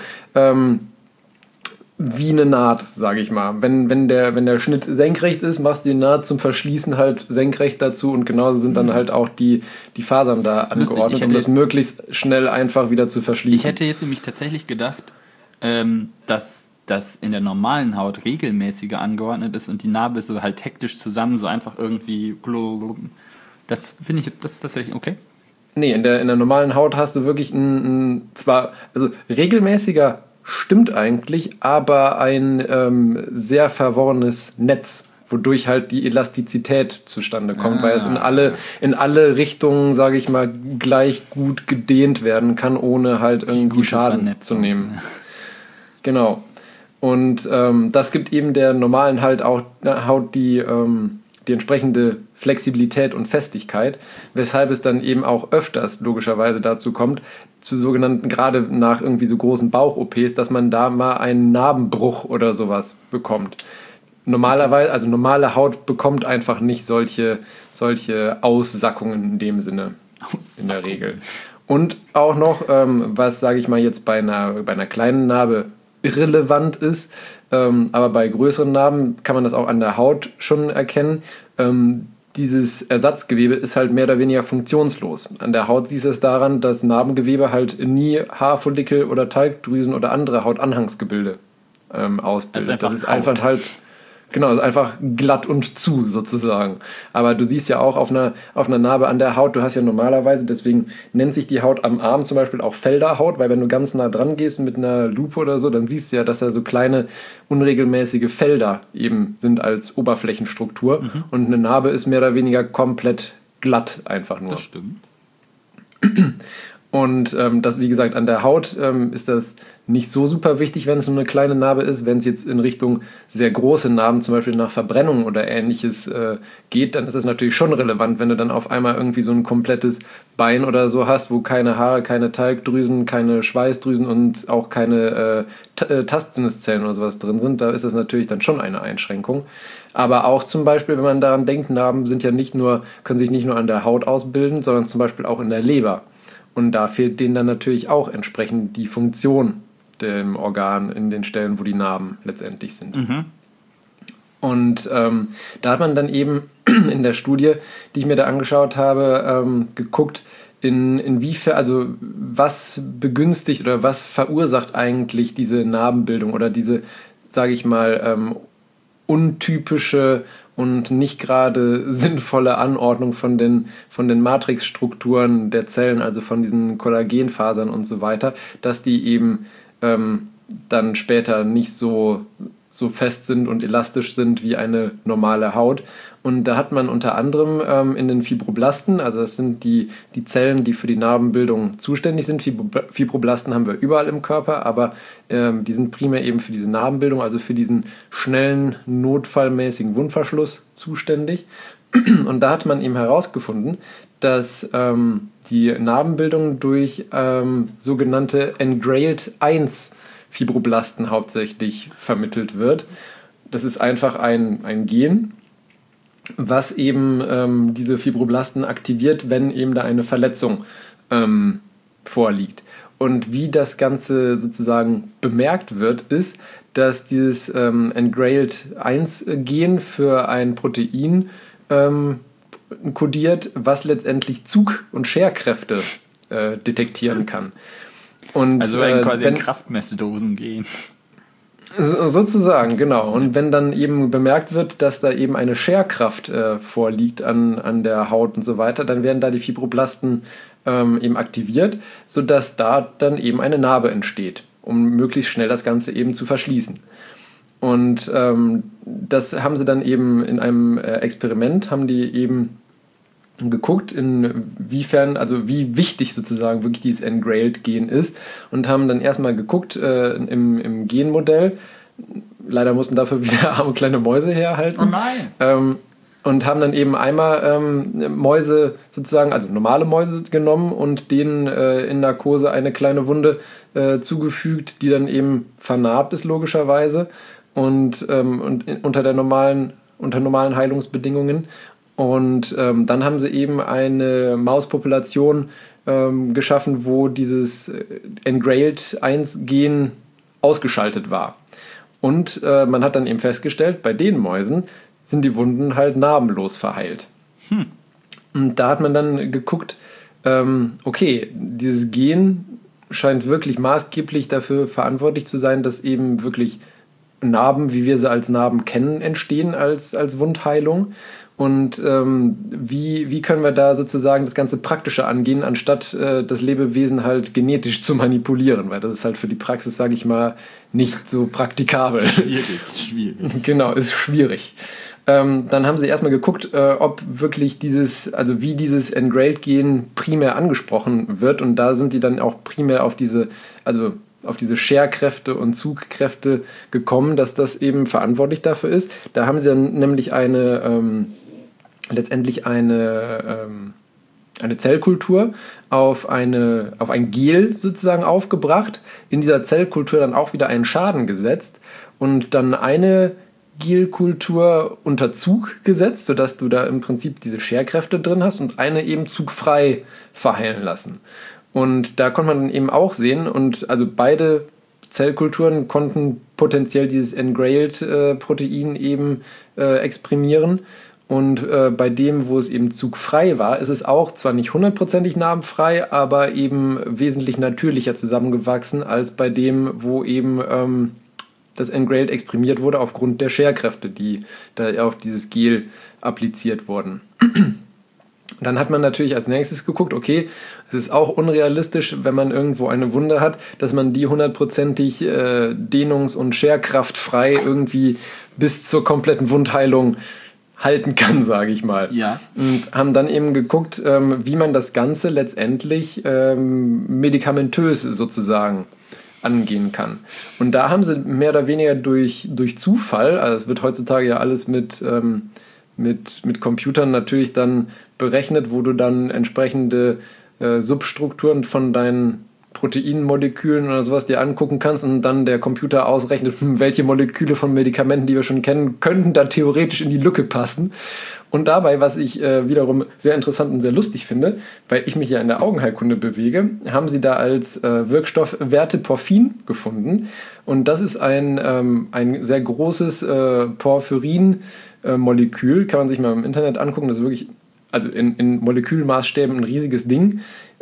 wie eine Naht, sage ich mal. Wenn der Schnitt senkrecht ist, machst du die Naht zum Verschließen halt senkrecht dazu und genauso sind dann halt auch die Fasern da angeordnet, um das möglichst schnell einfach wieder zu verschließen. Ich hätte jetzt nämlich tatsächlich gedacht, dass das in der normalen Haut regelmäßiger angeordnet ist und die Narbe ist so halt hektisch zusammen, so einfach irgendwie. Das finde ich, das ist tatsächlich okay. Nee, in der normalen Haut hast du wirklich zwar, also regelmäßiger stimmt eigentlich, aber ein sehr verworrenes Netz, wodurch halt die Elastizität zustande kommt, weil es in alle Richtungen, sage ich mal, gleich gut gedehnt werden kann, ohne halt irgendwie Schaden zu nehmen. Genau. Und das gibt eben der normalen Haut die entsprechende Flexibilität und Festigkeit, weshalb es dann eben auch öfters logischerweise dazu kommt, zu sogenannten, gerade nach irgendwie so großen Bauch-OPs, dass man da mal einen Narbenbruch oder sowas bekommt. Normalerweise, also normale Haut bekommt einfach nicht solche Aussackungen in dem Sinne, in der Regel. Und auch noch, was, sage ich mal, jetzt bei einer kleinen Narbe irrelevant ist, aber bei größeren Narben kann man das auch an der Haut schon erkennen. Dieses Ersatzgewebe ist halt mehr oder weniger funktionslos. An der Haut siehst du es daran, dass Narbengewebe halt nie Haarfollikel oder Talgdrüsen oder andere Hautanhangsgebilde ausbildet. Das ist einfach halt, genau, ist einfach glatt und zu sozusagen. Aber du siehst ja auch auf einer Narbe an der Haut, du hast ja normalerweise, deswegen nennt sich die Haut am Arm zum Beispiel auch Felderhaut, weil wenn du ganz nah dran gehst mit einer Lupe oder so, dann siehst du ja, dass da so kleine unregelmäßige Felder eben sind als Oberflächenstruktur. Und eine Narbe ist mehr oder weniger komplett glatt einfach nur. Das stimmt. Und das, wie gesagt, an der Haut ist das nicht so super wichtig, wenn es nur eine kleine Narbe ist. Wenn es jetzt in Richtung sehr große Narben, zum Beispiel nach Verbrennung oder ähnliches geht, dann ist das natürlich schon relevant, wenn du dann auf einmal irgendwie so ein komplettes Bein oder so hast, wo keine Haare, keine Talgdrüsen, keine Schweißdrüsen und auch keine Tastsinneszellen oder sowas drin sind. Da ist das natürlich dann schon eine Einschränkung. Aber auch zum Beispiel, wenn man daran denkt, Narben sind ja können sich nicht nur an der Haut ausbilden, sondern zum Beispiel auch in der Leber. Und da fehlt denen dann natürlich auch entsprechend die Funktion dem Organ in den Stellen, wo die Narben letztendlich sind. Und da hat man dann eben in der Studie, die ich mir da angeschaut habe, geguckt, inwiefern, also was begünstigt oder was verursacht eigentlich diese Narbenbildung oder diese, sage ich mal, untypische und nicht gerade sinnvolle Anordnung von den Matrixstrukturen der Zellen, also von diesen Kollagenfasern und so weiter, dass die eben dann später nicht so so fest sind und elastisch sind wie eine normale Haut. Und da hat man unter anderem in den Fibroblasten, also das sind die Zellen, die für die Narbenbildung zuständig sind. Fibroblasten haben wir überall im Körper, aber die sind primär eben für diese Narbenbildung, also für diesen schnellen, notfallmäßigen Wundverschluss zuständig. Und da hat man eben herausgefunden, dass die Narbenbildung durch sogenannte Engrailed 1 Fibroblasten hauptsächlich vermittelt wird. Das ist einfach ein Gen, was eben diese Fibroblasten aktiviert, wenn eben da eine Verletzung vorliegt. Und wie das Ganze sozusagen bemerkt wird, ist, dass dieses Engrailed 1 Gen für ein Protein kodiert, was letztendlich Zug- und Scherkräfte detektieren kann. Und, also quasi ein Kraftmessdosen gehen. Sozusagen, genau. Und wenn dann eben bemerkt wird, dass da eben eine Scherkraft vorliegt an der Haut und so weiter, dann werden da die Fibroblasten eben aktiviert, sodass da dann eben eine Narbe entsteht, um möglichst schnell das Ganze eben zu verschließen. Und das haben sie dann eben in einem Experiment, haben die eben geguckt, inwiefern, also wie wichtig sozusagen wirklich dieses Engrailed-Gen ist und haben dann erstmal geguckt im Genmodell, leider mussten dafür wieder arme kleine Mäuse herhalten. Oh nein! Und haben dann eben einmal Mäuse sozusagen, also normale Mäuse genommen und denen in Narkose eine kleine Wunde zugefügt, die dann eben vernarbt ist logischerweise und unter normalen Heilungsbedingungen. Und dann haben sie eben eine Mauspopulation geschaffen, wo dieses Engrailed 1 Gen ausgeschaltet war. Und man hat dann eben festgestellt, bei den Mäusen sind die Wunden halt narbenlos verheilt. Und da hat man dann geguckt, okay, dieses Gen scheint wirklich maßgeblich dafür verantwortlich zu sein, dass eben wirklich Narben, wie wir sie als Narben kennen, entstehen als Wundheilung. Und wie können wir da sozusagen das ganze Praktische angehen, anstatt das Lebewesen halt genetisch zu manipulieren? Weil das ist halt für die Praxis, sage ich mal, nicht so praktikabel. Schwierig. Genau, ist schwierig. Dann haben sie erstmal geguckt, ob wirklich wie dieses Engrailed-Gen primär angesprochen wird. Und da sind die dann auch primär auf diese Scherkräfte und Zugkräfte gekommen, dass das eben verantwortlich dafür ist. Da haben sie dann nämlich letztendlich eine Zellkultur auf ein Gel sozusagen aufgebracht, in dieser Zellkultur dann auch wieder einen Schaden gesetzt und dann eine Gelkultur unter Zug gesetzt, sodass du da im Prinzip diese Scherkräfte drin hast und eine eben zugfrei verheilen lassen. Und da konnte man dann eben auch sehen, und also beide Zellkulturen konnten potenziell dieses Engrailed-Protein eben exprimieren. Und bei dem, wo es eben zugfrei war, ist es auch zwar nicht 100%ig narbenfrei, aber eben wesentlich natürlicher zusammengewachsen als bei dem, wo eben das Engrailed exprimiert wurde aufgrund der Scherkräfte, die da auf dieses Gel appliziert wurden. Dann hat man natürlich als nächstes geguckt, okay, es ist auch unrealistisch, wenn man irgendwo eine Wunde hat, dass man die 100%ig dehnungs- und scherkraftfrei irgendwie bis zur kompletten Wundheilung halten kann, sage ich mal. Ja. Und haben dann eben geguckt, wie man das Ganze letztendlich medikamentös sozusagen angehen kann. Und da haben sie mehr oder weniger durch Zufall, also es wird heutzutage ja alles mit Computern natürlich dann berechnet, wo du dann entsprechende Substrukturen von deinen Proteinmolekülen oder sowas dir angucken kannst und dann der Computer ausrechnet, welche Moleküle von Medikamenten, die wir schon kennen, könnten da theoretisch in die Lücke passen. Und dabei, was ich wiederum sehr interessant und sehr lustig finde, weil ich mich ja in der Augenheilkunde bewege, haben sie da als Wirkstoff Verteporfin gefunden. Und das ist ein sehr großes Porphyrin-Molekül, kann man sich mal im Internet angucken, das ist wirklich, also in Molekülmaßstäben ein riesiges Ding.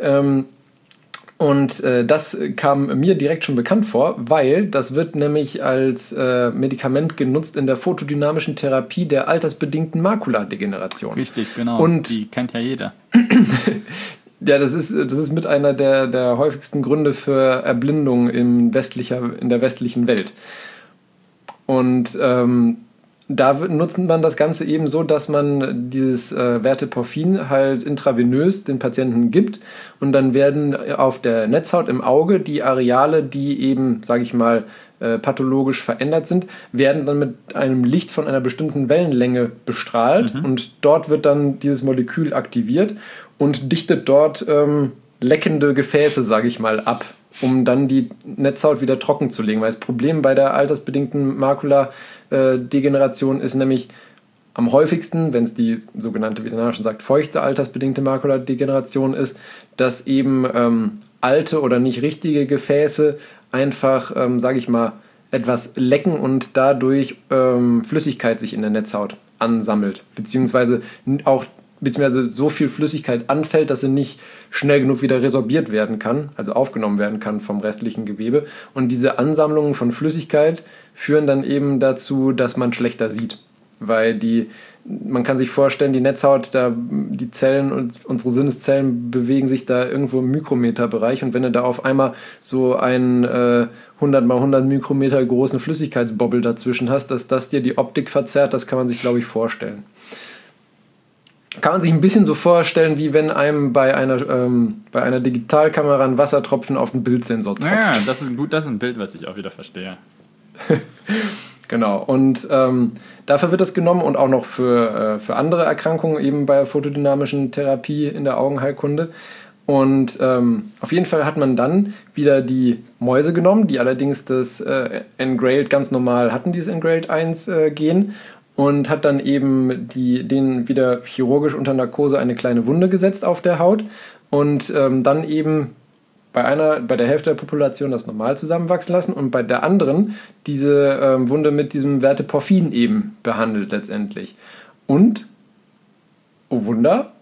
Und das kam mir direkt schon bekannt vor, weil das wird nämlich als Medikament genutzt in der photodynamischen Therapie der altersbedingten Makuladegeneration. Richtig, genau. Und die kennt ja jeder. Ja, das ist mit einer der häufigsten Gründe für Erblindung in der westlichen Welt. Und da nutzt man das Ganze eben so, dass man dieses Verteporfin halt intravenös den Patienten gibt und dann werden auf der Netzhaut im Auge die Areale, die eben, sage ich mal, pathologisch verändert sind, werden dann mit einem Licht von einer bestimmten Wellenlänge bestrahlt und dort wird dann dieses Molekül aktiviert und dichtet dort leckende Gefäße, sage ich mal, ab, um dann die Netzhaut wieder trocken zu legen. Weil das Problem bei der altersbedingten Makuladegeneration ist nämlich am häufigsten, wenn es die sogenannte, wie der Name schon sagt, feuchte altersbedingte Makuladegeneration ist, dass eben alte oder nicht richtige Gefäße einfach, sage ich mal, etwas lecken und dadurch Flüssigkeit sich in der Netzhaut ansammelt, beziehungsweise so viel Flüssigkeit anfällt, dass sie nicht schnell genug wieder resorbiert werden kann, also aufgenommen werden kann vom restlichen Gewebe. Und diese Ansammlungen von Flüssigkeit führen dann eben dazu, dass man schlechter sieht. Weil man kann sich vorstellen, die Netzhaut, die Zellen und unsere Sinneszellen bewegen sich da irgendwo im Mikrometerbereich. Und wenn du da auf einmal so einen 100 mal 100 Mikrometer großen Flüssigkeitsbobbel dazwischen hast, dass das dir die Optik verzerrt, das kann man sich, glaube ich, vorstellen. Kann man sich ein bisschen so vorstellen, wie wenn einem bei einer Digitalkamera ein Wassertropfen auf den Bildsensor tropft. Ja, das ist ein Bild, was ich auch wieder verstehe. Genau, und dafür wird das genommen und auch noch für andere Erkrankungen, eben bei photodynamischen Therapie in der Augenheilkunde. Und auf jeden Fall hat man dann wieder die Mäuse genommen, die allerdings das Engrailed ganz normal hatten, dieses Engrailed 1 Gen, und hat dann eben denen wieder chirurgisch unter Narkose eine kleine Wunde gesetzt auf der Haut und dann eben bei der Hälfte der Population das normal zusammenwachsen lassen und bei der anderen diese Wunde mit diesem Verteporfin eben behandelt letztendlich. Und, oh Wunder,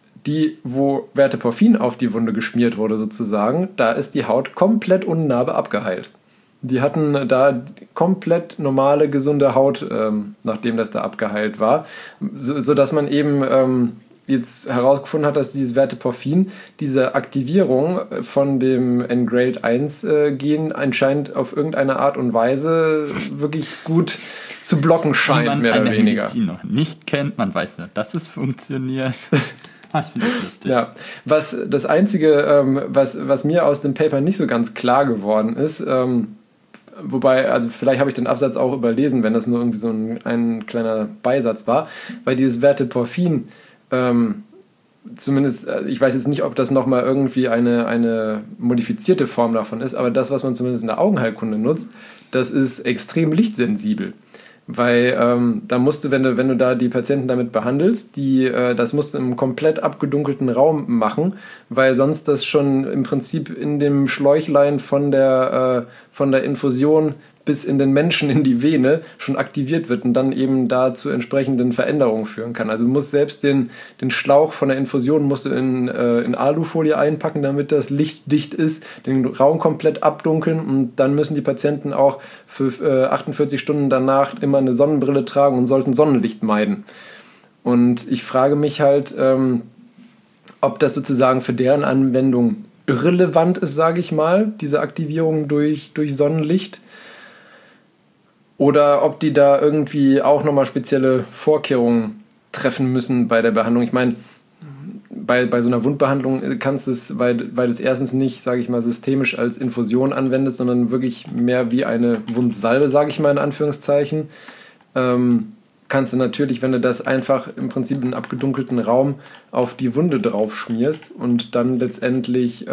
wo Verteporfin auf die Wunde geschmiert wurde sozusagen, da ist die Haut komplett ohne Narbe abgeheilt. Die hatten da komplett normale, gesunde Haut, nachdem das da abgeheilt war, sodass man eben jetzt herausgefunden hat, dass dieses Verteporfin, diese Aktivierung von dem Engrailed 1 Gen anscheinend auf irgendeine Art und Weise wirklich gut zu blocken scheint, mehr oder weniger. Medizin noch nicht kennt, man weiß nur, dass es funktioniert. Ich finde das lustig. Ja, das Einzige, was mir aus dem Paper nicht so ganz klar geworden ist, wobei, also vielleicht habe ich den Absatz auch überlesen, wenn das nur irgendwie so ein kleiner Beisatz war, weil dieses Verteporfin, zumindest, ich weiß jetzt nicht, ob das nochmal irgendwie eine modifizierte Form davon ist, aber das, was man zumindest in der Augenheilkunde nutzt, das ist extrem lichtsensibel. Weil da musst du, wenn du da die Patienten damit behandelst, das musst du im komplett abgedunkelten Raum machen, weil sonst das schon im Prinzip in dem Schläuchlein von der Infusion bis in den Menschen in die Vene schon aktiviert wird und dann eben da zu entsprechenden Veränderungen führen kann. Also du musst selbst den Schlauch von der Infusion musst du in Alufolie einpacken, damit das lichtdicht ist, den Raum komplett abdunkeln und dann müssen die Patienten auch für 48 Stunden danach immer eine Sonnenbrille tragen und sollten Sonnenlicht meiden. Und ich frage mich halt, ob das sozusagen für deren Anwendung irrelevant ist, sage ich mal, diese Aktivierung durch Sonnenlicht. Oder ob die da irgendwie auch nochmal spezielle Vorkehrungen treffen müssen bei der Behandlung. Ich meine, bei so einer Wundbehandlung kannst du es, weil du es erstens nicht, sage ich mal, systemisch als Infusion anwendest, sondern wirklich mehr wie eine Wundsalbe, sage ich mal in Anführungszeichen, kannst du natürlich, wenn du das einfach im Prinzip in einen abgedunkelten Raum auf die Wunde drauf schmierst und dann letztendlich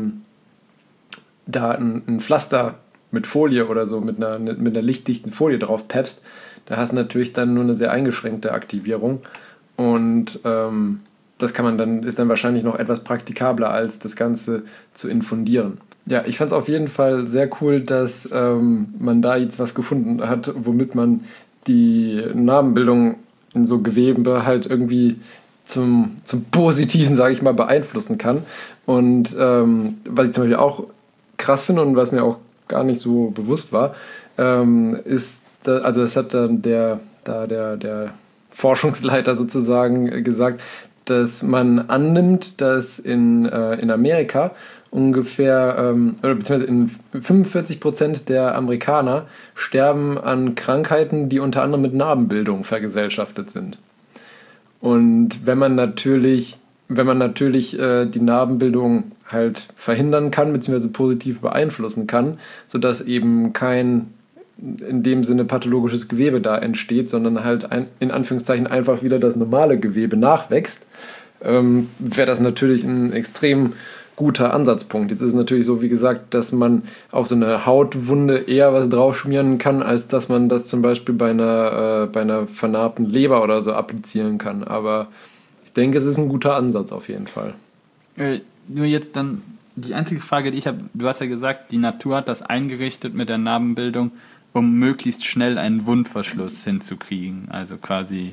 da ein Pflaster mit Folie oder so, mit einer lichtdichten Folie drauf peppst, da hast du natürlich dann nur eine sehr eingeschränkte Aktivierung und das ist dann wahrscheinlich noch etwas praktikabler, als das Ganze zu infundieren. Ja, ich fand es auf jeden Fall sehr cool, dass man da jetzt was gefunden hat, womit man die Narbenbildung in so Gewebe halt irgendwie zum Positiven, sage ich mal, beeinflussen kann. Und was ich zum Beispiel auch krass finde und was mir auch gar nicht so bewusst war, ist, also das hat dann der Forschungsleiter sozusagen gesagt, dass man annimmt, dass in Amerika ungefähr, oder beziehungsweise 45% der Amerikaner sterben an Krankheiten, die unter anderem mit Narbenbildung vergesellschaftet sind. Und wenn man natürlich die Narbenbildung halt verhindern kann, beziehungsweise positiv beeinflussen kann, sodass eben kein in dem Sinne pathologisches Gewebe da entsteht, sondern halt in Anführungszeichen einfach wieder das normale Gewebe nachwächst, wäre das natürlich ein extrem guter Ansatzpunkt. Jetzt ist es natürlich so, wie gesagt, dass man auf so eine Hautwunde eher was draufschmieren kann, als dass man das zum Beispiel bei einer vernarbten Leber oder so applizieren kann. Aber ich denke, es ist ein guter Ansatz auf jeden Fall. Nur jetzt dann die einzige Frage, die ich habe, du hast ja gesagt, die Natur hat das eingerichtet mit der Narbenbildung, um möglichst schnell einen Wundverschluss hinzukriegen. Also quasi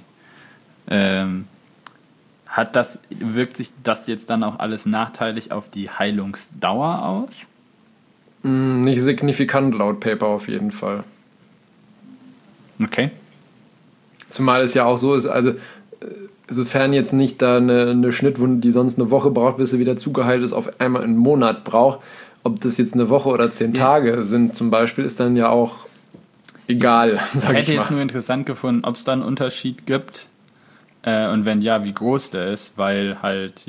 wirkt sich das jetzt dann auch alles nachteilig auf die Heilungsdauer aus? Nicht signifikant laut Paper auf jeden Fall. Okay. Zumal es ja auch so ist, also sofern jetzt nicht da eine Schnittwunde, die sonst eine Woche braucht, bis sie wieder zugeheilt ist, auf einmal einen Monat braucht, ob das jetzt eine Woche oder 10 Tage sind zum Beispiel, ist dann ja auch egal, sag ich mal. Ich hätte jetzt nur interessant gefunden, ob es da einen Unterschied gibt und wenn ja, wie groß der ist, weil halt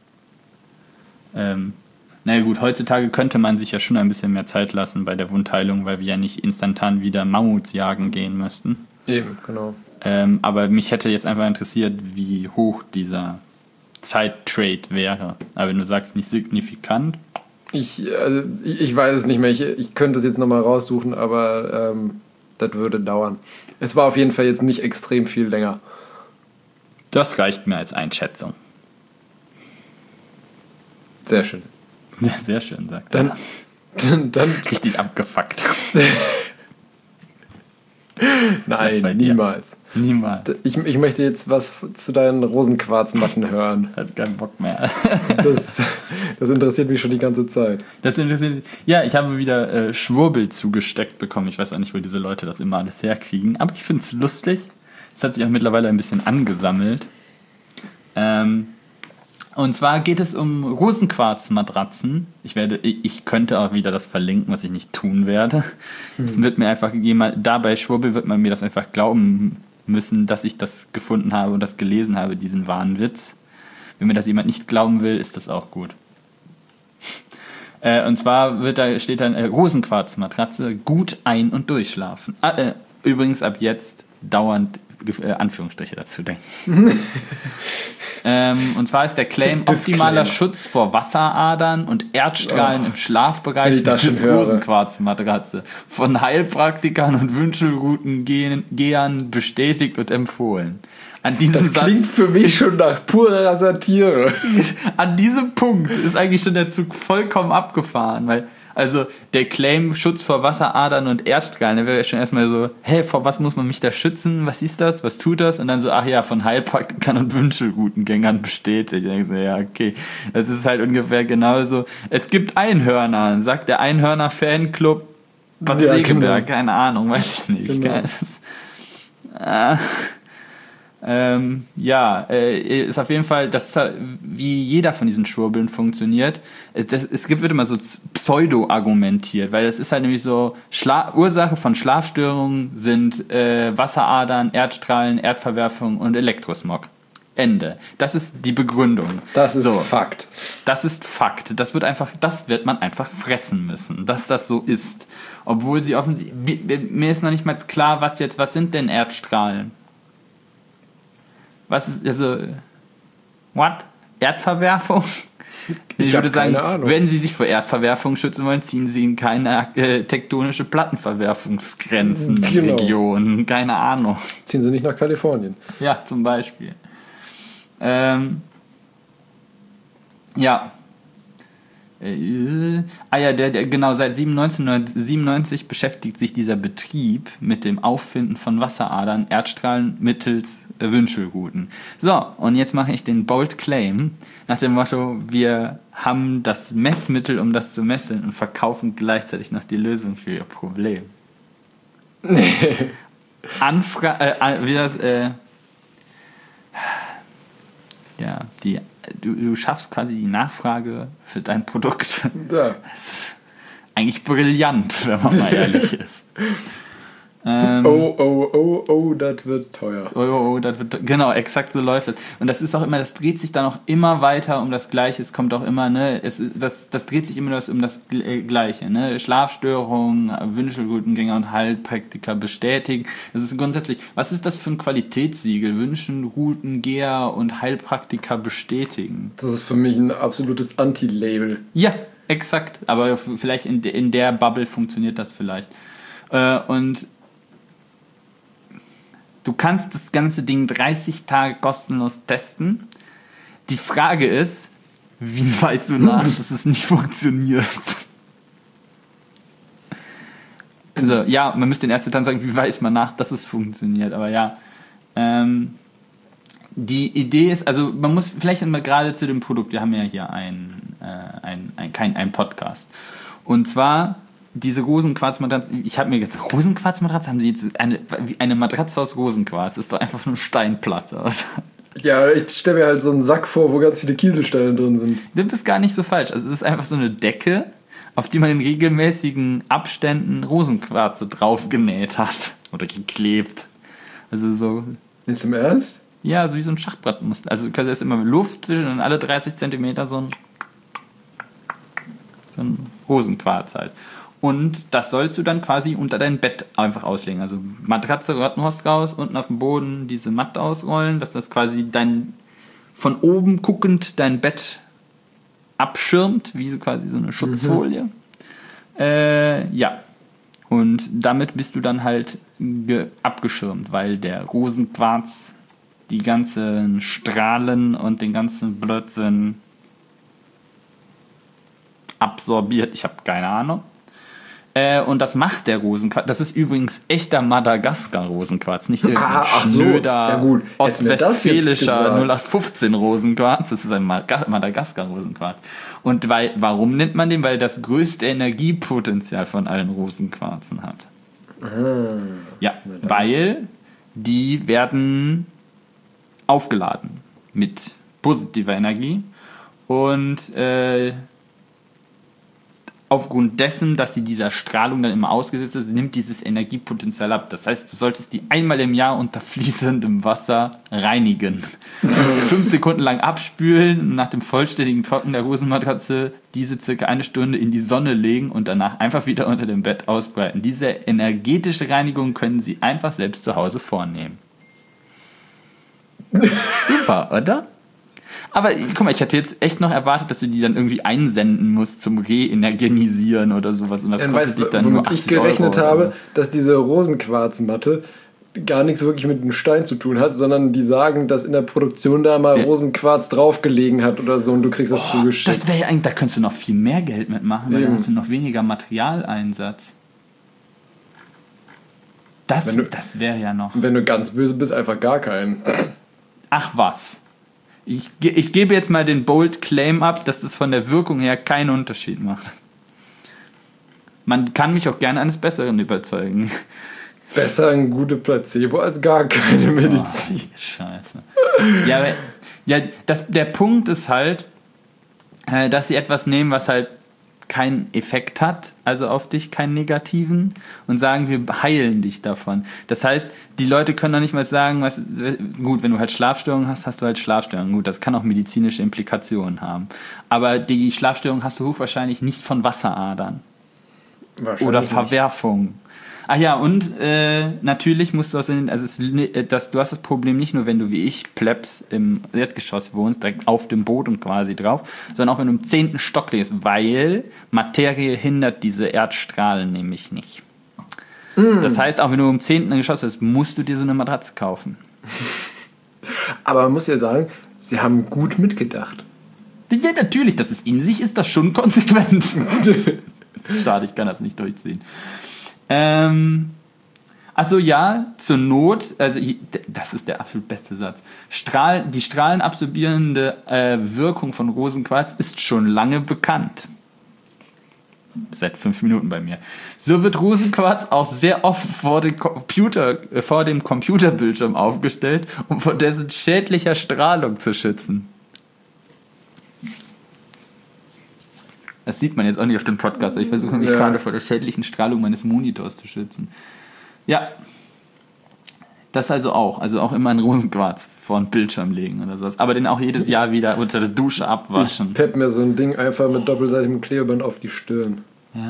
naja gut, heutzutage könnte man sich ja schon ein bisschen mehr Zeit lassen bei der Wundheilung, weil wir ja nicht instantan wieder Mammuts jagen gehen müssten. Eben, genau. Aber mich hätte jetzt einfach interessiert, wie hoch dieser Zeittrade wäre. Aber wenn du sagst, nicht signifikant. Ich weiß es nicht mehr. Ich könnte es jetzt nochmal raussuchen, aber das würde dauern. Es war auf jeden Fall jetzt nicht extrem viel länger. Das reicht mir als Einschätzung. Sehr schön. Ja, sehr schön, sagt er. Dann richtig abgefuckt. Nein, niemals. Niemals. Ich möchte jetzt was zu deinen Rosenquarzmatten hören. Hat keinen Bock mehr. Das interessiert mich schon die ganze Zeit. Ja, ich habe wieder Schwurbel zugesteckt bekommen. Ich weiß auch nicht, wo diese Leute das immer alles herkriegen. Aber ich finde es lustig. Es hat sich auch mittlerweile ein bisschen angesammelt. Und zwar geht es um Rosenquarzmatratzen. Ich könnte auch wieder das verlinken, was ich nicht tun werde. Es wird mir einfach dabei Schwurbel wird man mir das einfach glauben müssen, dass ich das gefunden habe und das gelesen habe, diesen Wahnwitz. Wenn mir das jemand nicht glauben will, ist das auch gut. Und zwar steht dann Rosenquarzmatratze, gut ein- und durchschlafen. Übrigens ab jetzt dauernd Anführungsstriche dazu denken. Und zwar ist der Claim optimaler Schutz vor Wasseradern und Erdstrahlen im Schlafbereich mit Rosenquarzmatratze von Heilpraktikern und Wünschelroutengehern bestätigt und empfohlen. Das klingt für mich schon nach purer Satire. An diesem Punkt ist eigentlich schon der Zug vollkommen abgefahren, weil also der Claim Schutz vor Wasseradern und Erdstrahlen, der wäre schon erstmal so, vor was muss man mich da schützen? Was ist das? Was tut das? Und dann so, ach ja, von Heilpraktikern und Wünschelroutengängern bestätigt. Ich denke so, ja, okay. Das ist halt ungefähr genauso. Es gibt Einhörner, sagt der Einhörner-Fanclub Bad Segeberg. Genau. Keine Ahnung, weiß ich nicht. Genau. Ist auf jeden Fall, das ist wie jeder von diesen Schwurbeln funktioniert. Wird immer so pseudo-argumentiert, weil das ist halt nämlich so, Ursache von Schlafstörungen sind Wasseradern, Erdstrahlen, Erdverwerfung und Elektrosmog. Ende. Das ist die Begründung. Das ist Fakt. Das ist Fakt. Das wird man einfach fressen müssen, dass das so ist. Obwohl sie mir ist noch nicht mal klar, was sind denn Erdstrahlen? Was ist, what? Erdverwerfung? Ich würde sagen, wenn Sie sich vor Erdverwerfung schützen wollen, ziehen Sie in keine tektonische Plattenverwerfungsgrenzenregion. Keine Ahnung. Ziehen Sie nicht nach Kalifornien. Ja, zum Beispiel. Genau, seit 1997 beschäftigt sich dieser Betrieb mit dem Auffinden von Wasseradern, Erdstrahlen mittels Wünschelrouten. So, und jetzt mache ich den Bold Claim nach dem Motto, wir haben das Messmittel, um das zu messen und verkaufen gleichzeitig noch die Lösung für ihr Problem. Die du schaffst quasi die Nachfrage für dein Produkt. Ja. Das ist eigentlich brillant, wenn man mal ehrlich ist. Oh, das wird teuer. Das wird, genau, exakt so läuft es. Und das ist auch immer, das dreht sich dann auch immer weiter um das Gleiche. Es kommt auch immer, ne, das dreht sich immer um das Gleiche, ne. Schlafstörungen, Wünschelroutengänger und Heilpraktiker bestätigen. Das ist grundsätzlich, was ist das für ein Qualitätssiegel? Wünschelroutengeher und Heilpraktiker bestätigen. Das ist für mich ein absolutes Anti-Label. Ja, exakt. Aber vielleicht in der Bubble funktioniert das vielleicht. Und du kannst das ganze Ding 30 Tage kostenlos testen. Die Frage ist, wie weißt du nach, dass es nicht funktioniert? Also ja, man müsste in erster Instanz sagen, wie weiß man nach, dass es funktioniert. Aber ja, die Idee ist, also man muss vielleicht mal gerade zu dem Produkt, wir haben ja hier einen Podcast. Und zwar diese Rosenquarzmatratze, ich habe mir jetzt Rosenquarzmatratze, haben sie jetzt eine Matratze aus Rosenquarz, ist doch einfach nur eine Steinplatte. Also, ja, ich stelle mir halt so einen Sack vor, wo ganz viele Kieselsteine drin sind. du bist gar nicht so falsch. Also es ist einfach so eine Decke, auf die man in regelmäßigen Abständen Rosenquarze draufgenäht hat oder geklebt. Also so. Ist im Ernst? Ja, so wie so ein Schachbrett. Also da ist immer Luft zwischen und alle 30 Zentimeter so ein Rosenquarz halt. Und das sollst du dann quasi unter dein Bett einfach auslegen. Also Matratze, Rattenhorst raus, unten auf dem Boden diese Matte ausrollen, dass das quasi von oben guckend dein Bett abschirmt, wie so quasi so eine Schutzfolie. Ja. Und damit bist du dann halt abgeschirmt, weil der Rosenquarz die ganzen Strahlen und den ganzen Blödsinn absorbiert. Ich habe keine Ahnung. Und das macht der Rosenquarz. Das ist übrigens echter Madagaskar-Rosenquarz, nicht irgendein schnöder ostwestfälischer 0815 Rosenquarz. Das ist ein Madagaskar-Rosenquarz. Und warum nennt man den? Weil das größte Energiepotenzial von allen Rosenquarzen hat. Ja, weil die werden aufgeladen mit positiver Energie und aufgrund dessen, dass sie dieser Strahlung dann immer ausgesetzt ist, nimmt dieses Energiepotenzial ab. Das heißt, du solltest die einmal im Jahr unter fließendem Wasser reinigen. 5 Sekunden lang abspülen und nach dem vollständigen Trocknen der Rosenmatratze diese circa 1 Stunde in die Sonne legen und danach einfach wieder unter dem Bett ausbreiten. Diese energetische Reinigung können Sie einfach selbst zu Hause vornehmen. Super, oder? Aber guck mal, ich hatte jetzt echt noch erwartet, dass du die dann irgendwie einsenden musst zum Reenergenisieren oder sowas. Und das kostet dich dann nur 80 ich gerechnet Euro habe, so. dass diese Rosenquarzmatte gar nichts wirklich mit einem Stein zu tun hat, sondern die sagen, dass in der Produktion da mal Rosenquarz draufgelegen hat oder so und du kriegst das zugeschickt. Das wäre ja eigentlich, da könntest du noch viel mehr Geld mitmachen, weil dann hast du noch weniger Materialeinsatz. Das wäre ja noch. Wenn du ganz böse bist, einfach gar keinen. Ach was. Ich gebe jetzt mal den bold Claim ab, dass das von der Wirkung her keinen Unterschied macht. Man kann mich auch gerne eines Besseren überzeugen. Besser ein gute Placebo als gar keine Medizin. Oh, Scheiße. Der Punkt ist halt, dass sie etwas nehmen, was halt keinen Effekt hat, also auf dich keinen negativen, und sagen, wir heilen dich davon. Das heißt, die Leute können doch nicht mal sagen, gut, wenn du halt Schlafstörungen hast, hast du halt Schlafstörungen. Gut, das kann auch medizinische Implikationen haben. Aber die Schlafstörung hast du hochwahrscheinlich nicht von Wasseradern. Oder Verwerfungen. Ach ja, und natürlich musst du du hast das Problem nicht nur, wenn du wie ich, Plebs, im Erdgeschoss wohnst, direkt auf dem Boden quasi drauf, sondern auch wenn du im 10. Stock lebst, weil Materie hindert diese Erdstrahlen nämlich nicht. Das heißt, auch wenn du im 10. Geschoss bist, musst du dir so eine Matratze kaufen. Aber man muss ja sagen, sie haben gut mitgedacht. Ja, natürlich, das ist in sich ist das schon konsequent. Schade, ich kann das nicht durchziehen. Also ja, zur Not, also das ist der absolut beste Satz. Die strahlenabsorbierende Wirkung von Rosenquarz ist schon lange bekannt. Seit 5 Minuten bei mir. So wird Rosenquarz auch sehr oft vor dem Computerbildschirm aufgestellt, um vor dessen schädlicher Strahlung zu schützen. Das sieht man jetzt auch nicht auf dem Podcast, aber ich versuche mich gerade vor der schädlichen Strahlung meines Monitors zu schützen. Ja, das also auch immer einen Rosenquarz vor den Bildschirm legen oder sowas, aber den auch jedes Jahr wieder unter der Dusche abwaschen. Ich pepp mir so ein Ding einfach mit doppelseitigem Klebeband auf die Stirn.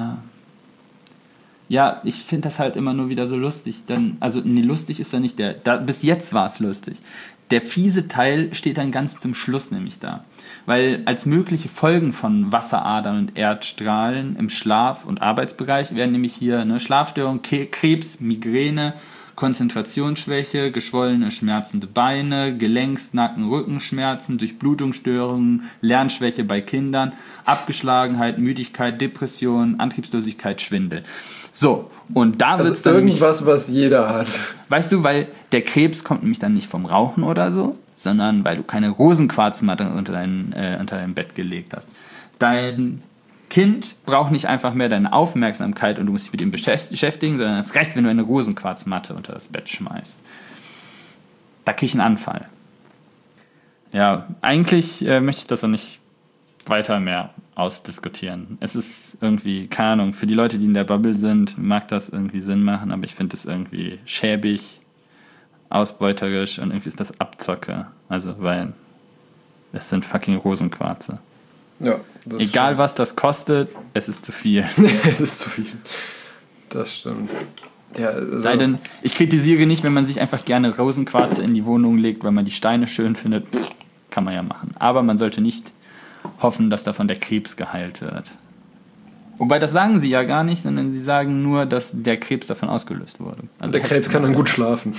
Ja, ich finde das halt immer nur wieder so lustig. Lustig ist ja nicht bis jetzt war es lustig. Der fiese Teil steht dann ganz zum Schluss nämlich da. Weil als mögliche Folgen von Wasseradern und Erdstrahlen im Schlaf- und Arbeitsbereich werden nämlich hier Schlafstörung, Krebs, Migräne, Konzentrationsschwäche, geschwollene, schmerzende Beine, Gelenks-, Nacken-, Rückenschmerzen, Durchblutungsstörungen, Lernschwäche bei Kindern, Abgeschlagenheit, Müdigkeit, Depression, Antriebslosigkeit, Schwindel. So, und da wird es dann irgendwas, was jeder hat. Weißt du, weil der Krebs kommt nämlich dann nicht vom Rauchen oder so, sondern weil du keine Rosenquarzmatte unter dein Bett gelegt hast. Dein Kind braucht nicht einfach mehr deine Aufmerksamkeit und du musst dich mit ihm beschäftigen, sondern es reicht, wenn du eine Rosenquarzmatte unter das Bett schmeißt. Da krieg ich einen Anfall. Ja, eigentlich möchte ich das auch nicht weiter mehr ausdiskutieren. Es ist irgendwie, keine Ahnung, für die Leute, die in der Bubble sind, mag das irgendwie Sinn machen, aber ich finde es irgendwie schäbig, ausbeuterisch und irgendwie ist das Abzocke. Also, weil es sind fucking Rosenquarze. Ja, egal was das kostet, es ist zu viel. Es ist zu viel. Das stimmt. Ja, also sei denn, ich kritisiere nicht, wenn man sich einfach gerne Rosenquarze in die Wohnung legt, weil man die Steine schön findet. Kann man ja machen. Aber man sollte nicht hoffen, dass davon der Krebs geheilt wird. Wobei, das sagen sie ja gar nicht, sondern sie sagen nur, dass der Krebs davon ausgelöst wurde. Also der Krebs kann dann gut schlafen.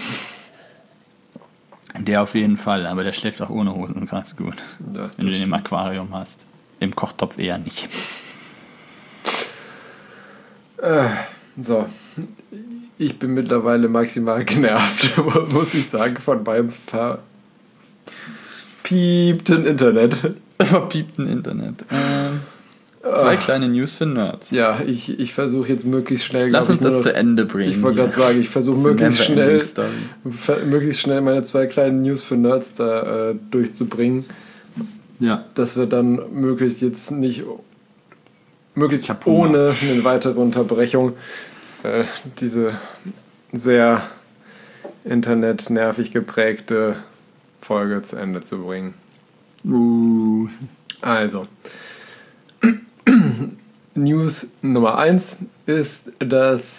Der auf jeden Fall, aber der schläft auch ohne Rosenquarz gut. Ja, wenn du den im Aquarium hast. Im Kochtopf eher nicht. So. Ich bin mittlerweile maximal genervt, muss ich sagen, von meinem verpiepten Internet. Verpiepten Internet. Zwei kleine News für Nerds. Ja, ich versuche jetzt möglichst schnell... Lass uns das zu Ende bringen. Ich wollte gerade sagen, ich versuche möglichst schnell meine 2 kleinen News für Nerds da durchzubringen. Ja. Dass wir dann möglichst ohne eine weitere Unterbrechung diese sehr internetnervig geprägte Folge zu Ende zu bringen. Also, News Nummer 1 ist, dass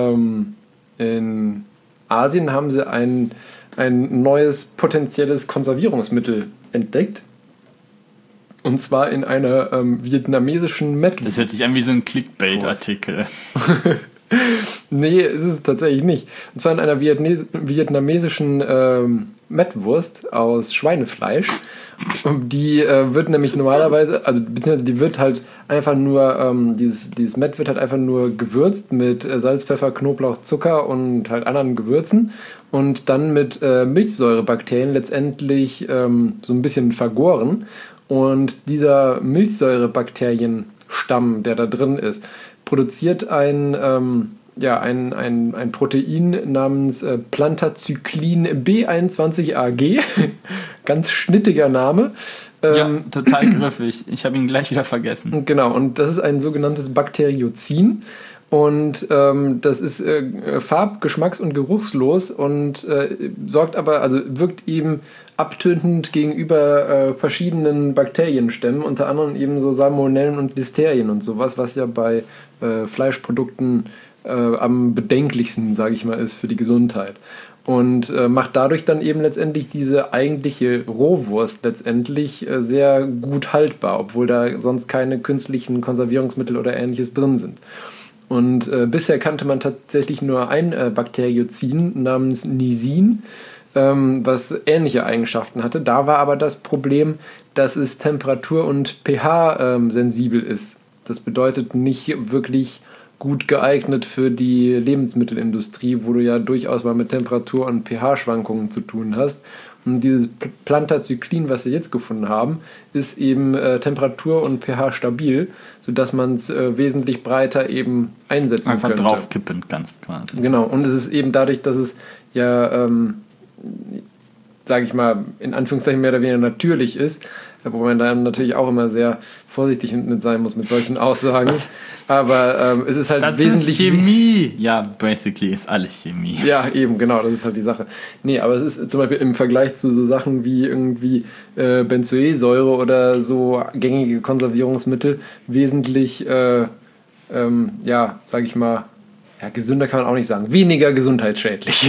in Asien haben sie ein neues potenzielles Konservierungsmittel entdeckt. Und zwar in einer vietnamesischen Mettwurst. Das hört sich an wie so ein Clickbait-Artikel. Nee, ist es tatsächlich nicht. Und zwar in einer vietnamesischen Mettwurst aus Schweinefleisch. Die wird nämlich normalerweise, beziehungsweise die wird halt einfach nur, dieses Mett wird halt einfach nur gewürzt mit Salz, Pfeffer, Knoblauch, Zucker und halt anderen Gewürzen und dann mit Milchsäurebakterien letztendlich so ein bisschen vergoren. Und dieser Milchsäurebakterienstamm, der da drin ist, produziert ein Protein namens Plantacyclin B21AG. Ganz schnittiger Name. Ja, total griffig. Ich habe ihn gleich wieder vergessen. Genau, und das ist ein sogenanntes Bakteriozin. Und das ist farb-, geschmacks- und geruchslos und wirkt eben abtötend gegenüber verschiedenen Bakterienstämmen, unter anderem eben so Salmonellen und Listerien und sowas, was ja bei Fleischprodukten am bedenklichsten, sage ich mal, ist für die Gesundheit. Und macht dadurch dann eben letztendlich diese eigentliche Rohwurst letztendlich sehr gut haltbar, obwohl da sonst keine künstlichen Konservierungsmittel oder Ähnliches drin sind. Und bisher kannte man tatsächlich nur ein Bakteriozin namens Nisin, was ähnliche Eigenschaften hatte. Da war aber das Problem, dass es Temperatur- und pH-sensibel ist. Das bedeutet nicht wirklich gut geeignet für die Lebensmittelindustrie, wo du ja durchaus mal mit Temperatur- und pH-Schwankungen zu tun hast. Und dieses Plantacyclin, was sie jetzt gefunden haben, ist eben Temperatur- und pH-stabil, sodass man es wesentlich breiter eben einsetzen einfach könnte. Einfach draufkippen kannst quasi. Genau, und es ist eben dadurch, dass es ja, sage ich mal, in Anführungszeichen mehr oder weniger natürlich ist, wo man dann natürlich auch immer sehr vorsichtig mit sein muss mit solchen Aussagen. Aber es ist halt das wesentlich... Das ist Chemie! Ja, basically ist alles Chemie. Ja, eben, genau, das ist halt die Sache. Nee, aber es ist zum Beispiel im Vergleich zu so Sachen wie irgendwie Benzoesäure oder so gängige Konservierungsmittel wesentlich, sag ich mal, ja, gesünder kann man auch nicht sagen, weniger gesundheitsschädlich.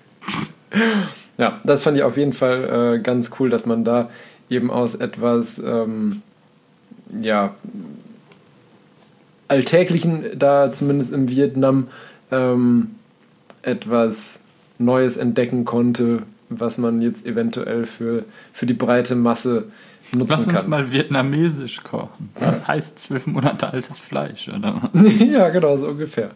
Ja, das fand ich auf jeden Fall ganz cool, dass man da eben aus etwas, Alltäglichen, da zumindest in Vietnam, etwas Neues entdecken konnte, was man jetzt eventuell für die breite Masse nutzen Lass uns kann. mal vietnamesisch kochen. Das heißt 12 Monate altes Fleisch, oder was? Ja, genau, so ungefähr.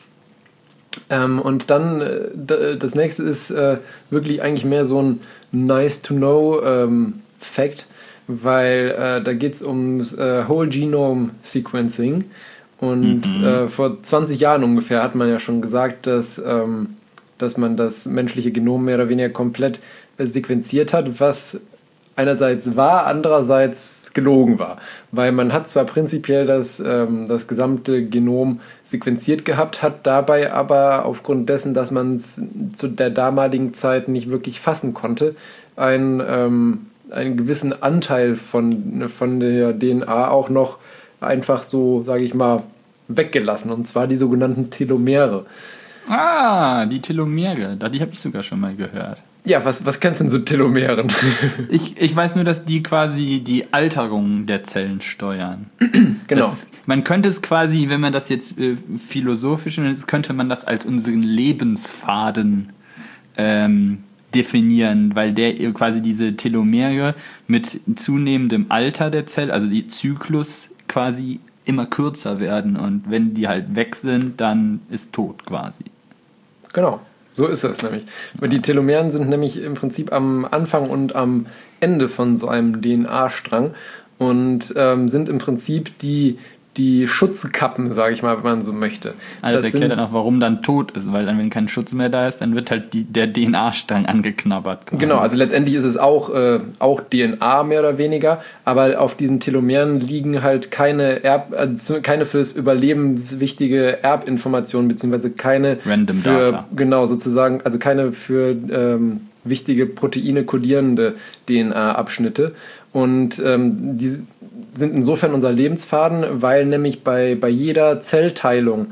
Und dann, das nächste ist wirklich eigentlich mehr so ein Nice-to-Know-Fact, weil da geht es ums Whole Genome Sequencing. Und vor 20 Jahren ungefähr hat man ja schon gesagt, dass man das menschliche Genom mehr oder weniger komplett sequenziert hat, was einerseits wahr, andererseits gelogen war. Weil man hat zwar prinzipiell das gesamte Genom sequenziert gehabt, hat dabei aber aufgrund dessen, dass man es zu der damaligen Zeit nicht wirklich fassen konnte, einen gewissen Anteil von der DNA auch noch einfach so, sage ich mal, weggelassen. Und zwar die sogenannten Telomere. Ah, die Telomere. Die habe ich sogar schon mal gehört. Ja, was kennst du denn so Telomeren? Ich weiß nur, dass die quasi die Alterung der Zellen steuern. Genau. Man könnte es quasi, wenn man das jetzt philosophisch nennt, könnte man das als unseren Lebensfaden definieren, weil der quasi diese Telomere mit zunehmendem Alter der Zelle, also die Zyklus quasi immer kürzer werden und wenn die halt weg sind, dann ist tot quasi. Genau. So ist es nämlich. Weil die Telomeren sind nämlich im Prinzip am Anfang und am Ende von so einem DNA-Strang und sind im Prinzip die Schutzkappen, sage ich mal, wenn man so möchte. Das erklärt dann auch, warum dann tot ist, weil dann, wenn kein Schutz mehr da ist, dann wird halt der DNA-Strang angeknabbert. Quasi. Genau, also letztendlich ist es auch DNA mehr oder weniger, aber auf diesen Telomeren liegen halt keine fürs Überleben wichtige Erbinformationen, beziehungsweise keine Random für, Data. genau, sozusagen, also keine für wichtige Proteine kodierende DNA-Abschnitte. Und die sind insofern unser Lebensfaden, weil nämlich bei jeder Zellteilung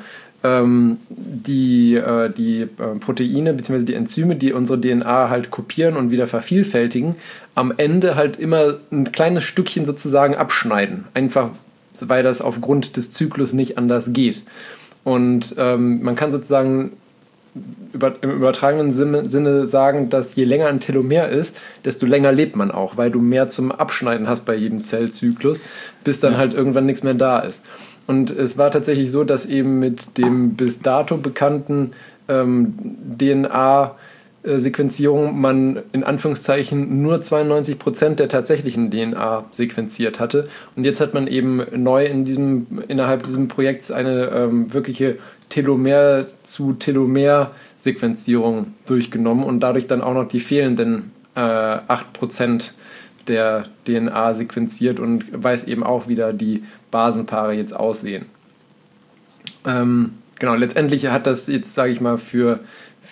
die Proteine bzw. die Enzyme, die unsere DNA halt kopieren und wieder vervielfältigen, am Ende halt immer ein kleines Stückchen sozusagen abschneiden. Einfach, weil das aufgrund des Zyklus nicht anders geht. Und man kann sozusagen im übertragenen Sinne sagen, dass je länger ein Telomer ist, desto länger lebt man auch, weil du mehr zum Abschneiden hast bei jedem Zellzyklus, bis dann halt irgendwann nichts mehr da ist. Und es war tatsächlich so, dass eben mit dem bis dato bekannten DNA-Sequenzierung man in Anführungszeichen nur 92% der tatsächlichen DNA sequenziert hatte. Und jetzt hat man eben neu innerhalb dieses Projekts eine wirkliche Telomer-zu-Telomer-Sequenzierung durchgenommen und dadurch dann auch noch die fehlenden 8% der DNA sequenziert und weiß eben auch, wie da die Basenpaare jetzt aussehen. Genau, letztendlich hat das jetzt, sage ich mal, für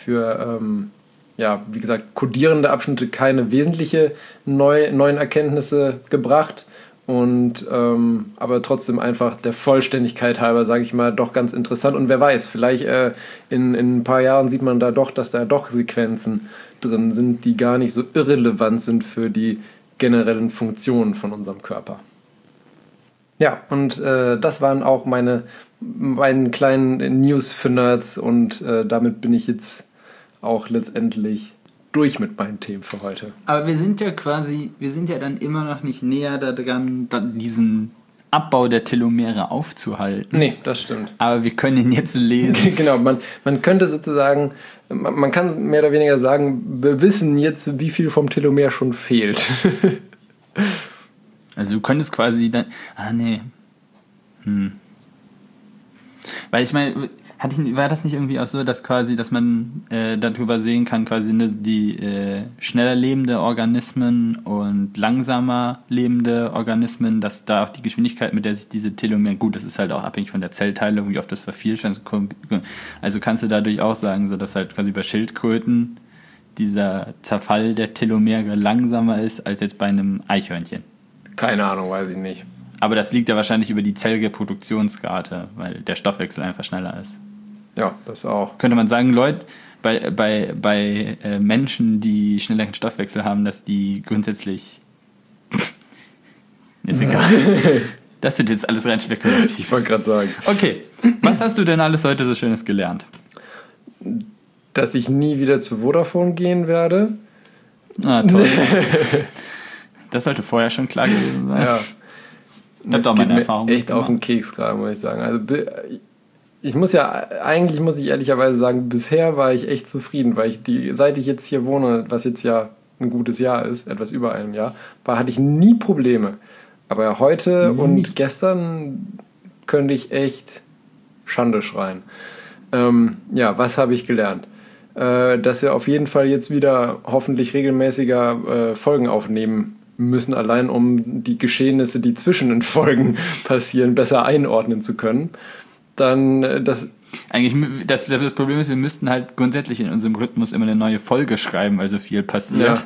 wie gesagt, kodierende Abschnitte keine wesentliche neuen Erkenntnisse gebracht. Und aber trotzdem einfach der Vollständigkeit halber, sage ich mal, doch ganz interessant. Und wer weiß, vielleicht in ein paar Jahren sieht man da doch, dass da doch Sequenzen drin sind, die gar nicht so irrelevant sind für die generellen Funktionen von unserem Körper. Ja, und das waren auch meine beiden kleinen News für Nerds und damit bin ich jetzt auch letztendlich durch mit meinen Themen für heute. Aber wir sind ja dann immer noch nicht näher daran, diesen Abbau der Telomere aufzuhalten. Nee, das stimmt. Aber wir können ihn jetzt lesen. Genau, man könnte sozusagen, man kann mehr oder weniger sagen, wir wissen jetzt, wie viel vom Telomer schon fehlt. Also du könntest quasi dann, Weil ich meine, War das nicht irgendwie auch so, dass man darüber sehen kann, quasi die schneller lebende Organismen und langsamer lebende Organismen, dass da auch die Geschwindigkeit, mit der sich diese Telomere, gut, das ist halt auch abhängig von der Zellteilung, wie oft das vervielfältigt. Also kannst du dadurch auch sagen, so dass halt quasi bei Schildkröten dieser Zerfall der Telomere langsamer ist als jetzt bei einem Eichhörnchen. Keine Ahnung, weiß ich nicht. Aber das liegt ja wahrscheinlich über die Zellreproduktionsrate, weil der Stoffwechsel einfach schneller ist. Ja, das auch. Könnte man sagen, Leute, bei Menschen, die schnelleren Stoffwechsel haben, dass die grundsätzlich... Ist egal. Das wird jetzt alles rein spekulativ. Ich wollte gerade sagen. Okay, was hast du denn alles heute so Schönes gelernt? Dass ich nie wieder zu Vodafone gehen werde. Ah, toll. Das sollte vorher schon klar gewesen sein. Ja. Das hat auch meine Erfahrung echt auf den Keks gerade, muss ich sagen. Also eigentlich muss ich ehrlicherweise sagen, bisher war ich echt zufrieden, weil seit ich jetzt hier wohne, was jetzt ja ein gutes Jahr ist, etwas über einem Jahr, hatte ich nie Probleme. Aber heute und gestern könnte ich echt Schande schreien. Was habe ich gelernt? Dass wir auf jeden Fall jetzt wieder hoffentlich regelmäßiger Folgen aufnehmen müssen, allein um die Geschehnisse, die zwischen den Folgen passieren, besser einordnen zu können. Dann das Problem ist, wir müssten halt grundsätzlich in unserem Rhythmus immer eine neue Folge schreiben, weil so viel passiert.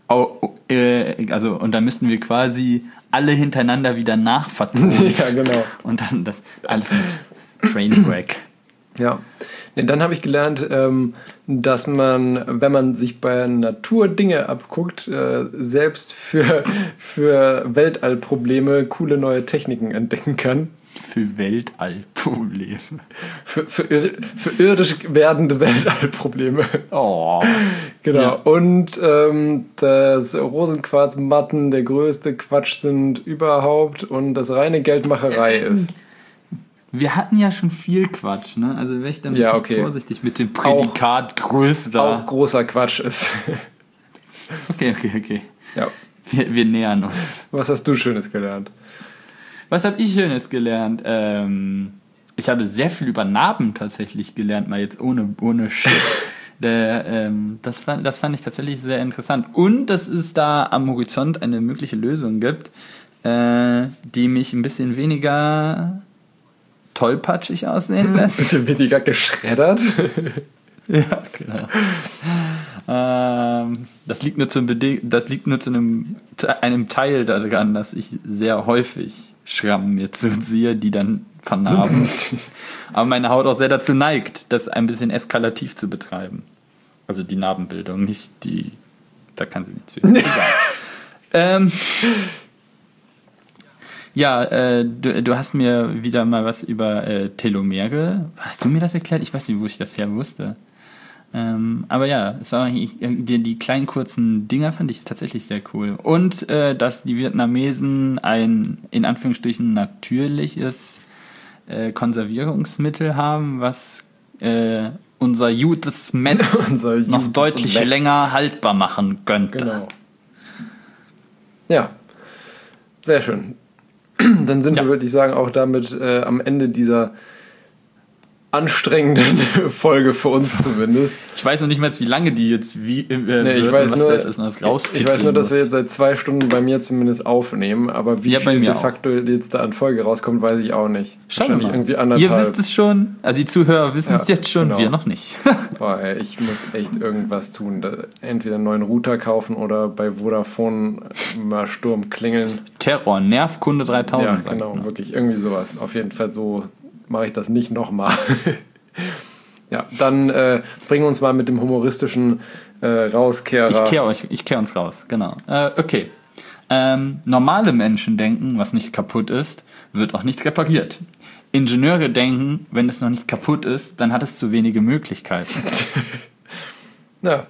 Ja. Und dann müssten wir quasi alle hintereinander wieder nachvertonen. Ja, genau. Und dann das alles Trainwreck. Ja. Nee, dann habe ich gelernt, dass man, wenn man sich bei Natur Dinge abguckt, selbst für Weltallprobleme coole neue Techniken entdecken kann. Für Weltallprobleme. Für irdisch werdende Weltallprobleme. Oh. Genau. Ja. Und dass Rosenquarzmatten der größte Quatsch sind überhaupt und das reine Geldmacherei ist. Wir hatten ja schon viel Quatsch, ne? Also wäre ich dann vorsichtig mit dem Prädikat größter. Auch großer Quatsch ist. Okay. Ja. Wir nähern uns. Was hast du Schönes gelernt? Was habe ich Schönes gelernt? Ich habe sehr viel über Narben tatsächlich gelernt, mal jetzt ohne Shit. Das fand ich tatsächlich sehr interessant. Und dass es da am Horizont eine mögliche Lösung gibt, die mich ein bisschen weniger tollpatschig aussehen lässt. Ein bisschen weniger geschreddert. Ja, genau. Das liegt nur zu einem Teil daran, dass ich sehr häufig Schrammen mir zuziehe, die dann vernarben. Aber meine Haut auch sehr dazu neigt, das ein bisschen eskalativ zu betreiben. Also die Narbenbildung, nicht die... Da kann sie nichts für. Egal. Du hast mir wieder mal was über Telomere. Hast du mir das erklärt? Ich weiß nicht, wo ich das her wusste. Aber ja, es war die kleinen kurzen Dinger fand ich tatsächlich sehr cool. Und dass die Vietnamesen ein in Anführungsstrichen natürliches Konservierungsmittel haben, was unser gutes Metz noch deutlich länger haltbar machen könnte. Genau. Ja, sehr schön. Dann sind wir, würde ich sagen, auch damit am Ende dieser anstrengenden Folge für uns zumindest. Ich weiß noch nicht mal, wie lange die jetzt ich weiß nur, dass wir jetzt seit 2 Stunden bei mir zumindest aufnehmen, aber wie viel de facto jetzt da an Folge rauskommt, weiß ich auch nicht. Wahrscheinlich irgendwie 1,5. Ihr wisst es schon, also die Zuhörer wissen es jetzt schon, genau. Wir noch nicht. Boah, ey, ich muss echt irgendwas tun. Entweder einen neuen Router kaufen oder bei Vodafone mal Sturm klingeln. Terror, Nervkunde 3000. Ja, genau, wirklich irgendwie sowas. Auf jeden Fall so mache ich das nicht nochmal. Ja, dann bringen wir uns mal mit dem humoristischen Rauskehrer. Ich kehre uns raus, genau. Okay. Normale Menschen denken, was nicht kaputt ist, wird auch nicht repariert. Ingenieure denken, wenn es noch nicht kaputt ist, dann hat es zu wenige Möglichkeiten. Ja.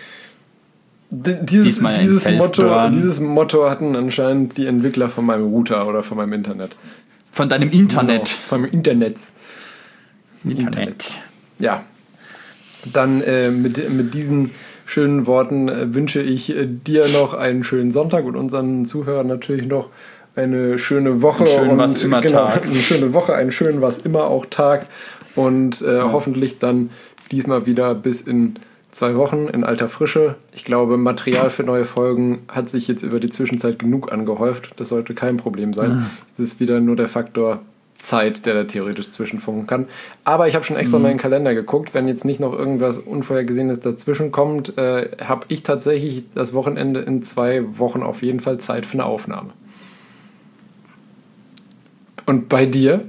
Dieses Motto hatten anscheinend die Entwickler von meinem Router oder von meinem Internet. Von deinem Internet. Genau, von meinem Internet. Ja. Dann mit diesen schönen Worten wünsche ich dir noch einen schönen Sonntag und unseren Zuhörern natürlich noch eine schöne Woche. Tag. Eine schöne Woche, einen schönen was immer auch Tag. und hoffentlich dann diesmal wieder bis in 2 Wochen in alter Frische. Ich glaube, Material für neue Folgen hat sich jetzt über die Zwischenzeit genug angehäuft. Das sollte kein Problem sein. Es ist wieder nur der Faktor Zeit, der da theoretisch zwischenfunken kann. Aber ich habe schon extra meinen Kalender geguckt. Wenn jetzt nicht noch irgendwas Unvorhergesehenes dazwischen kommt, habe ich tatsächlich das Wochenende in 2 Wochen auf jeden Fall Zeit für eine Aufnahme. Und bei dir?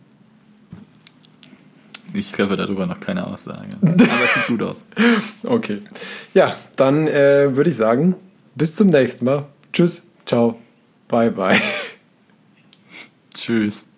Ich treffe darüber noch keine Aussage. Aber es sieht gut aus. Okay. Ja, dann würde ich sagen, bis zum nächsten Mal. Tschüss, ciao, bye, bye. Tschüss.